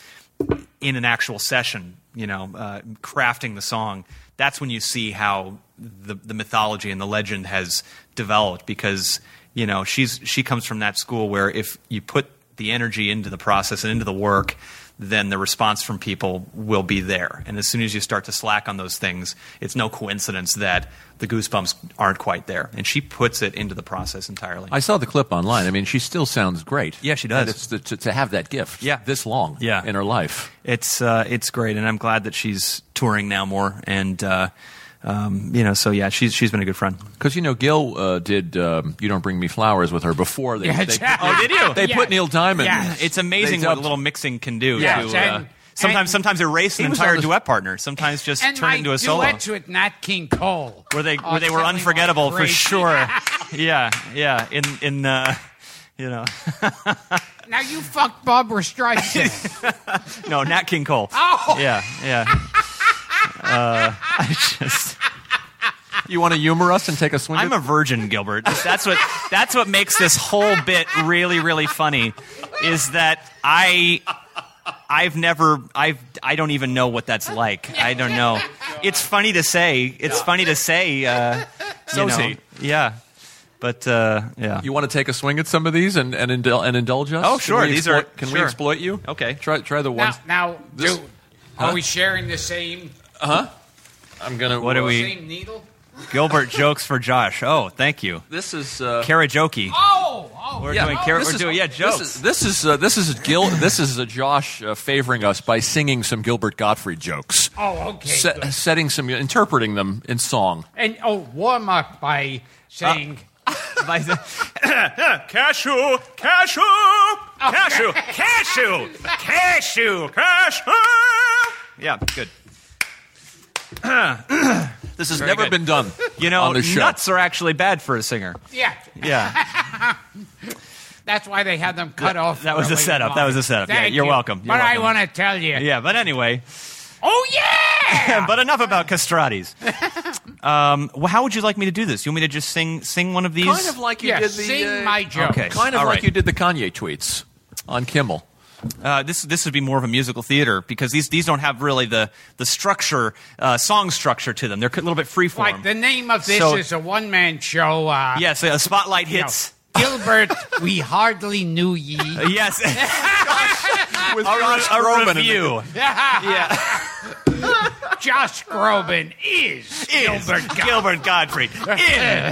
in an actual session, you know, uh, crafting the song. That's when you see how the the mythology and the legend has developed, because you know she's she comes from that school where if you put the energy into the process and into the work, then the response from people will be there. And as soon as you start to slack on those things, it's no coincidence that the goosebumps aren't quite there. And she puts it into the process entirely. I saw the clip online. I mean, she still sounds great. Yeah, she does. And it's to, to, to have that gift Yeah. this long Yeah. in her life. It's uh, it's great, and I'm glad that she's touring now more. And uh, um, you know, so yeah, she's she's been a good friend. Because, you know, Gil uh, did um, You Don't Bring Me Flowers with her before. They, Yeah, they, oh, did you? They Yeah. put Neil Diamond. Yeah. It's amazing They what dubbed- a little mixing can do. Yes, to, uh, and- sometimes and- sometimes erase an He was entire on the- duet partner. Sometimes just and turn my it into a solo. duets with Nat King Cole. Where they Oh, where they were telling unforgettable like for great- sure. yeah, yeah. In in uh, you know. Now you fucked Barbara Streisand. No, Nat King Cole. Oh! Yeah, yeah. Uh, I just. You want to humor us and take a swing? I'm a virgin, Gilbert. That's what. That's what makes this whole bit really, really funny. Is that I. I've never. I've. I don't even know what that's like. I don't know. It's funny to say. It's funny to say. Uh, So you is know. he. Yeah. But uh, yeah. You want to take a swing at some of these and and, indul- and indulge us? Oh, Can sure. we These exploit- are- Can we sure. exploit you? Okay. Try try the now, ones. now This- do, Huh? are we sharing the same, Uh huh. I'm gonna. What do we? same needle? Gilbert jokes for Josh. Oh, thank you. This is uh, karaoke. Oh, oh, We're yeah. doing oh, kara- this we're is- doing yeah this jokes. is- This is uh, this is Gil. This is uh, Josh uh, favoring us by singing some Gilbert Gottfried jokes. Oh, okay. Se- good. setting some, interpreting them in song. And oh, warm up by saying. By the- cashew, cashew, cashew, cashew, cashew, cashew. Yeah, good. This has Very never good. been done. You know, on this show. nuts are actually bad for a singer. yeah. Yeah. That's why they had them cut off. that was for a later setup. on. That was a setup. Yeah, Thank you're you. welcome. You're but I welcome. want to tell you. Yeah, but anyway. Oh yeah. But enough about castratis. Um, well, how would you like me to do this? You want me to just sing sing one of these? Kind of like you Yeah, did the. sing uh, my jokes. Okay. Kind of All like right. you did the Kanye tweets on Kimmel. Uh, this this would be more of a musical theater, because these these don't have really the the structure, uh, song structure to them. They're a little bit freeform. Like the name of this So- is a one man show. Uh, Yes, a spotlight you know, hits. Gilbert, we hardly knew ye. Yes. With a, Josh a Groban in the- review. yeah. Josh Groban is, Gilbert Gottfried. Gilbert Gottfried. In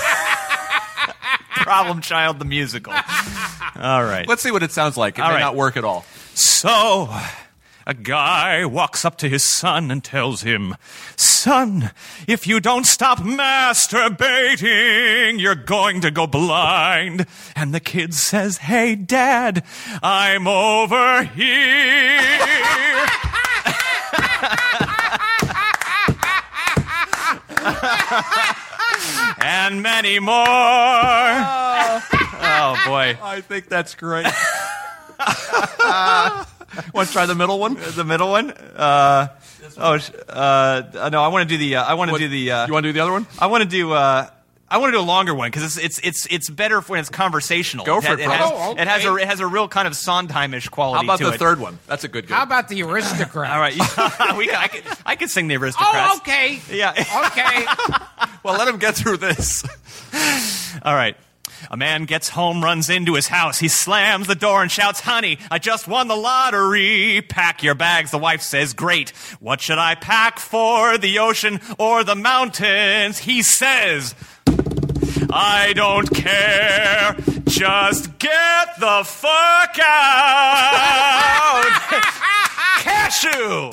Problem Child the musical. All right. Let's see what it sounds like. It All may right. not work at all. So, a guy walks up to his son and tells him, "Son, if you don't stop masturbating, you're going to go blind." And the kid says, "Hey, Dad, I'm over here." And many more. Oh, boy. I think that's great. Want to try the middle one? The middle one? Uh, oh, sh- uh, no, I want to do the, uh, I want to What- do the, uh, You want to do the other one? I want to do, uh, I want to do a longer one, because it's, it's it's it's better when it's conversational. Go for it, it, it brother. has, Oh, it has a okay. it has a real kind of Sondheimish quality How about to the it. third one? That's a good good. How about the aristocrat? All right, we can, I could I could sing the aristocrats. Oh, okay. Yeah. Okay. Well, let him get through this. All right. A man gets home, runs into his house. He slams the door and shouts, honey, I just won the lottery. Pack your bags. The wife says, great. What should I pack for, the ocean or the mountains? He says, I don't care. Just get the fuck out. Cashew.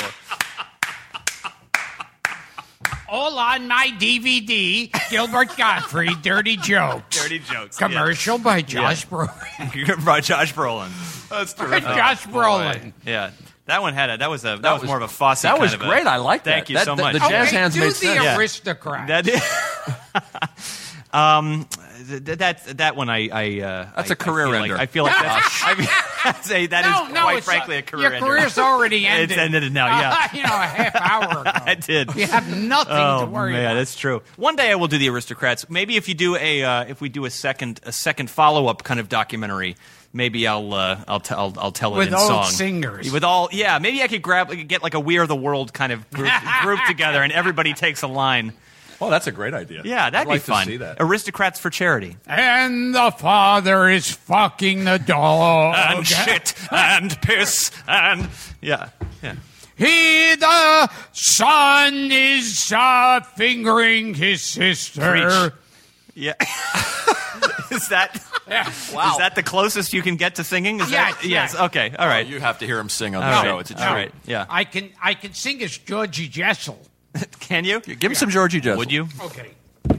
All on my D V D, Gilbert Gottfried, Dirty Jokes. Dirty Jokes. Commercial yeah. by Josh yeah. Brolin. by Josh Brolin. That's terrific. Josh Brolin. Yeah. That one had a, that was a, that, That was, was- more of a Fosse that kind was of a- great. I like that. Thank you That- so the- much. the jazz Okay, hands do made the sense. Yeah. aristocrat. That is, um, th- that that one I I uh, That's I- a career I feel ender. Like, I feel like that, I mean, I'd say that No, is no, quite it's frankly a- a career your ender. career's already ended. It's ended now. Yeah, you know, a half hour ago. I did. You have nothing oh, to worry man, about. that's true. One day I will do the Aristocrats. Maybe if you do a uh, if we do a second a second follow up kind of documentary. Maybe I'll uh, I'll, t- I'll I'll tell it With in old song. singers. With all yeah. Maybe I could grab get like a We Are the World kind of group, group together, and everybody takes a line. Oh, that's a great idea. Yeah, that'd I'd like be fun. To see that. Aristocrats for charity. And the father is fucking the dog. And shit and piss and yeah, yeah. He, the son, is uh, fingering his sister. Preach. Yeah. Is that Yeah. wow? Is that the closest you can get to singing? Is Yes, that, yes. yes. Okay. All right. Oh, you have to hear him sing on the All show. right. It's a All treat. right. Yeah. I can I can sing as Georgie Jessel. Can you? Give him some Georgie Jessel. Would you? Okay.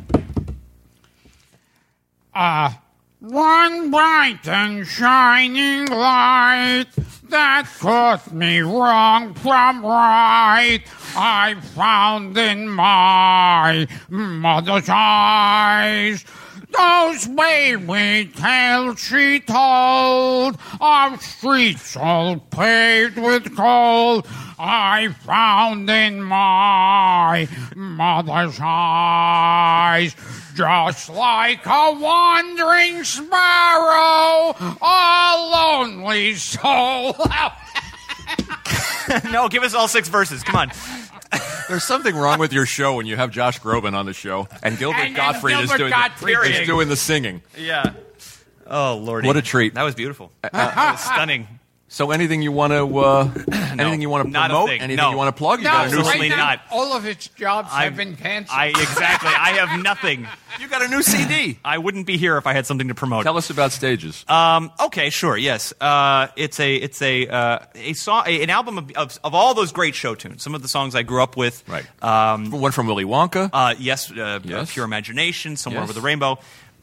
Uh, one bright and shining light that caused me wrong from right, I found in my mother's eyes. Those wayward tales she told of streets all paved with gold, I found in my mother's eyes. Just like a wandering sparrow, a lonely soul. No, give us all six verses. Come on. There's something wrong with your show when you have Josh Groban on the show and Gilbert And- and Gottfried is Gilbert doing Gottfried the, is- is doing the singing. Yeah. Oh Lordy. What a treat. That was beautiful. That was stunning. So anything you want to uh, anything you want to not a promote, thing. anything No. you want to plug, you No, got a new absolutely right C D. now, not. all of its jobs I- have been canceled. I exactly. I have nothing. You got a new C D. I wouldn't be here if I had something to promote. Tell us about Stages. Um, okay, sure, yes. Uh, it's a it's a uh, a song, a, an album of, of of all those great show tunes. Some of the songs I grew up with. Right. Um, One from Willy Wonka. uh, yes, uh, Yes. Pure Imagination, Somewhere Yes. Over the Rainbow,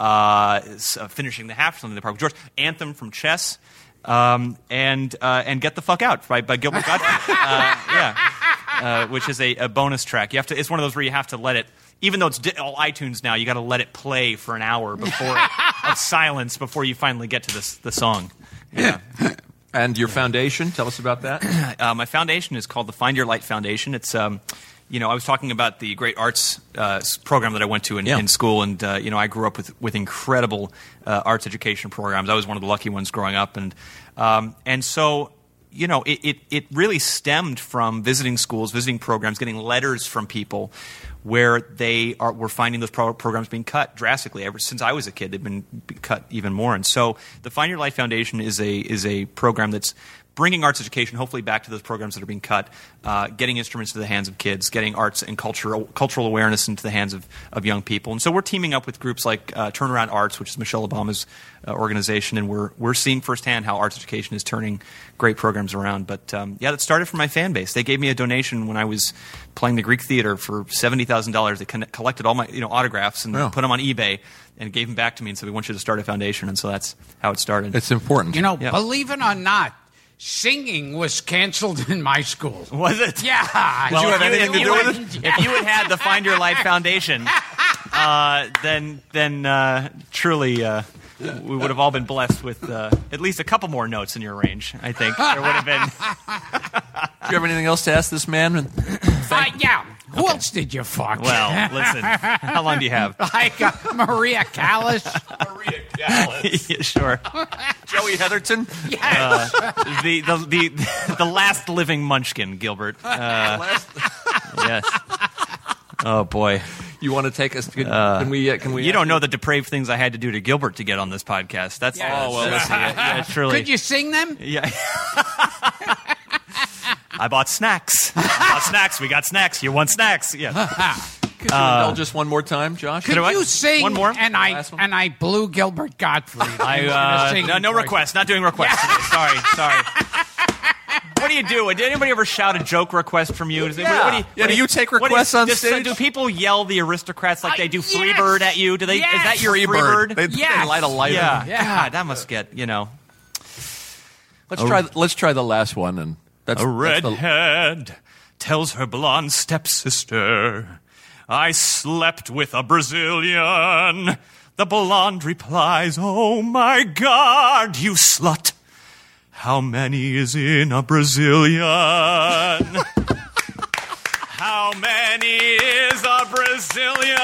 uh, s- uh, Finishing the Half, Something in the Park with George, Anthem from Chess, um, and uh, and Get the Fuck Out by, by Gilbert Gottfried. uh, yeah, uh, which is a, a bonus track. You have to. It's one of those where you have to let it. Even though it's di- all iTunes now, you got to let it play for an hour before of silence before you finally get to this the song. Yeah. And your foundation, tell us about that. Uh, my foundation is called the Find Your Light Foundation. It's, um, you know, I was talking about the great arts uh, s- program that I went to in, Yeah. in school, and uh, you know, I grew up with with incredible uh, arts education programs. I was one of the lucky ones growing up, and um, and so. You know, it, it, it really stemmed from visiting schools, visiting programs, getting letters from people where they are were finding those pro- programs being cut drastically. Ever since I was a kid, they've been be- cut even more. And so, the Find Your Life Foundation is a is a program that's bringing arts education, hopefully, back to those programs that are being cut, uh, getting instruments to the hands of kids, getting arts and cultural cultural awareness into the hands of, of young people. And so, we're teaming up with groups like uh, Turnaround Arts, which is Michelle Obama's uh, organization, and we're we're seeing firsthand how arts education is turning great programs around. But um, yeah, that started from my fan base. They gave me a donation when I was playing the Greek Theater for seventy thousand dollars. They con- collected all my you know autographs and Yeah. put them on eBay and gave them back to me and said, "We want you to start a foundation." And so that's how it started. It's important. You know, Yeah. believe it or not, singing was canceled in my school. Was it? Yeah. Well, you have if anything to if do you with had- If you had had the Find Your Light Foundation, uh, then then uh, truly uh, we would have all been blessed with uh, at least a couple more notes in your range. I think there would have been. Do you have anything else to ask this man? Uh, yeah. Who else did you fuck? Well, listen. How long do you have? Like uh, Maria Callas. Maria Callas. Yeah, sure. Joey Heatherton. Yes. Uh, the, the the the last living Munchkin, Gilbert. Uh, yes. Oh boy. You want to take us? Can, Uh, can we? Uh, can we? You don't know the depraved things I had to do to Gilbert to get on this podcast. That's Yeah. oh well. Listen, yeah, yeah, truly. Could you sing them? Yeah. I bought snacks. I bought snacks. We got snacks. You want snacks? Yeah. Could you Uh, indulge just one more time, Josh? Could you sing? One more? And I and I blew Gilbert Gottfried. I was gonna uh, sing no, no for you. requests. Not doing requests. today. Sorry, sorry. What do you do? Did anybody ever shout a joke request from you? Does anybody- Yeah. what do you, Yeah, what do you take what requests on does- stage? Do people yell the aristocrats like they do Uh, Freebird yes. at you? Do they? Yes. Is that your Freebird. Freebird? They, they Yes. light a lighter. Yeah. Yeah. God, that must get you know. Let's Oh. try. Let's try the last one, and that's A that's the- redhead tells her blonde stepsister, I slept with a Brazilian. The blonde replies, oh my God, you slut. How many is in a Brazilian? How many is a Brazilian?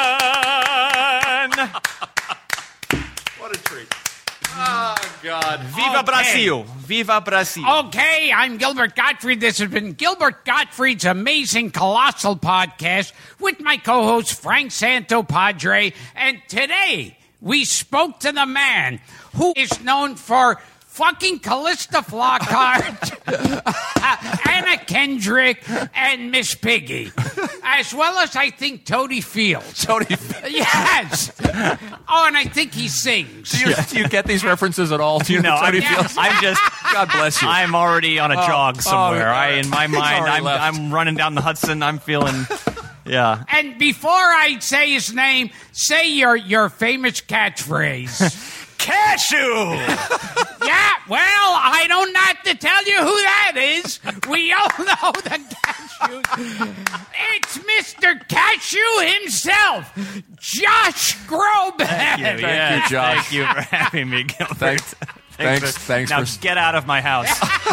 What a treat! Oh God! Viva Okay. Brasil! Viva Brasil! Okay, I'm Gilbert Gottfried. This has been Gilbert Gottfried's amazing colossal podcast with my co-host Frank Santopadre. And today we spoke to the man who is known for fucking Callista Flockhart, Anna Kendrick, and Miss Piggy, as well as I think Toady Fields. Tony, Yes. Oh, and I think he sings. do you, do you get these references at all? Do you know No, Tony I'm, Fields? I'm just. God bless you. I'm already on a Oh, jog somewhere. oh, I, in my he's mind, already I'm, left. I'm running down the Hudson. I'm feeling, yeah. And before I say his name, say your your famous catchphrase. Cashew! Yeah, well, I don't have to tell you who that is. We all know the cashew. It's Mister Cashew himself, Josh Groban. Thank you, Thank yeah, you, Josh. Thank you for having me, Gilbert. Thanks. Thanks. for- Thanks Now for- get out of my house.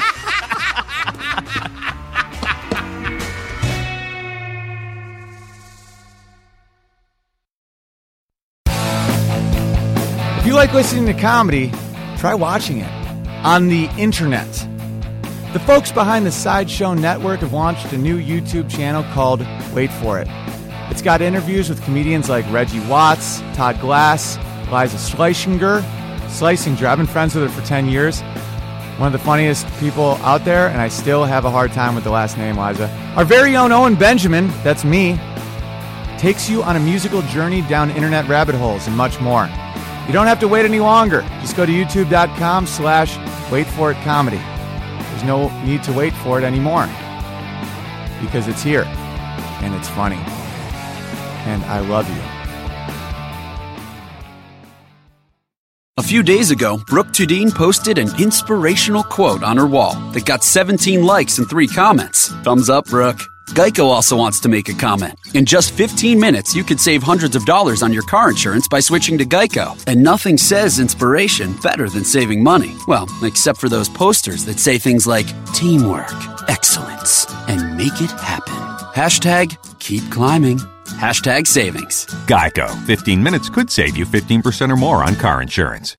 If you like listening to comedy, try watching it on the internet. The folks behind the Sideshow Network have launched a new YouTube channel called Wait For It. It's got interviews with comedians like Reggie Watts, Todd Glass, Liza Schlesinger. Schlesinger, I've been friends with her for ten years. One of the funniest people out there, and I still have a hard time with the last name, Liza. Our very own Owen Benjamin, that's me, takes you on a musical journey down internet rabbit holes and much more. You don't have to wait any longer. Just go to youtube.com slash wait for it comedy. There's no need to wait for it anymore because it's here and it's funny. And I love you. A few days ago, Brooke Tudine posted an inspirational quote on her wall that got seventeen likes and three comments. Thumbs up, Brooke. Geico also wants to make a comment. In just fifteen minutes, you could save hundreds of dollars on your car insurance by switching to Geico. And nothing says inspiration better than saving money. Well, except for those posters that say things like teamwork, excellence, and make it happen. Hashtag keep climbing. Hashtag savings. Geico. fifteen minutes could save you fifteen percent or more on car insurance.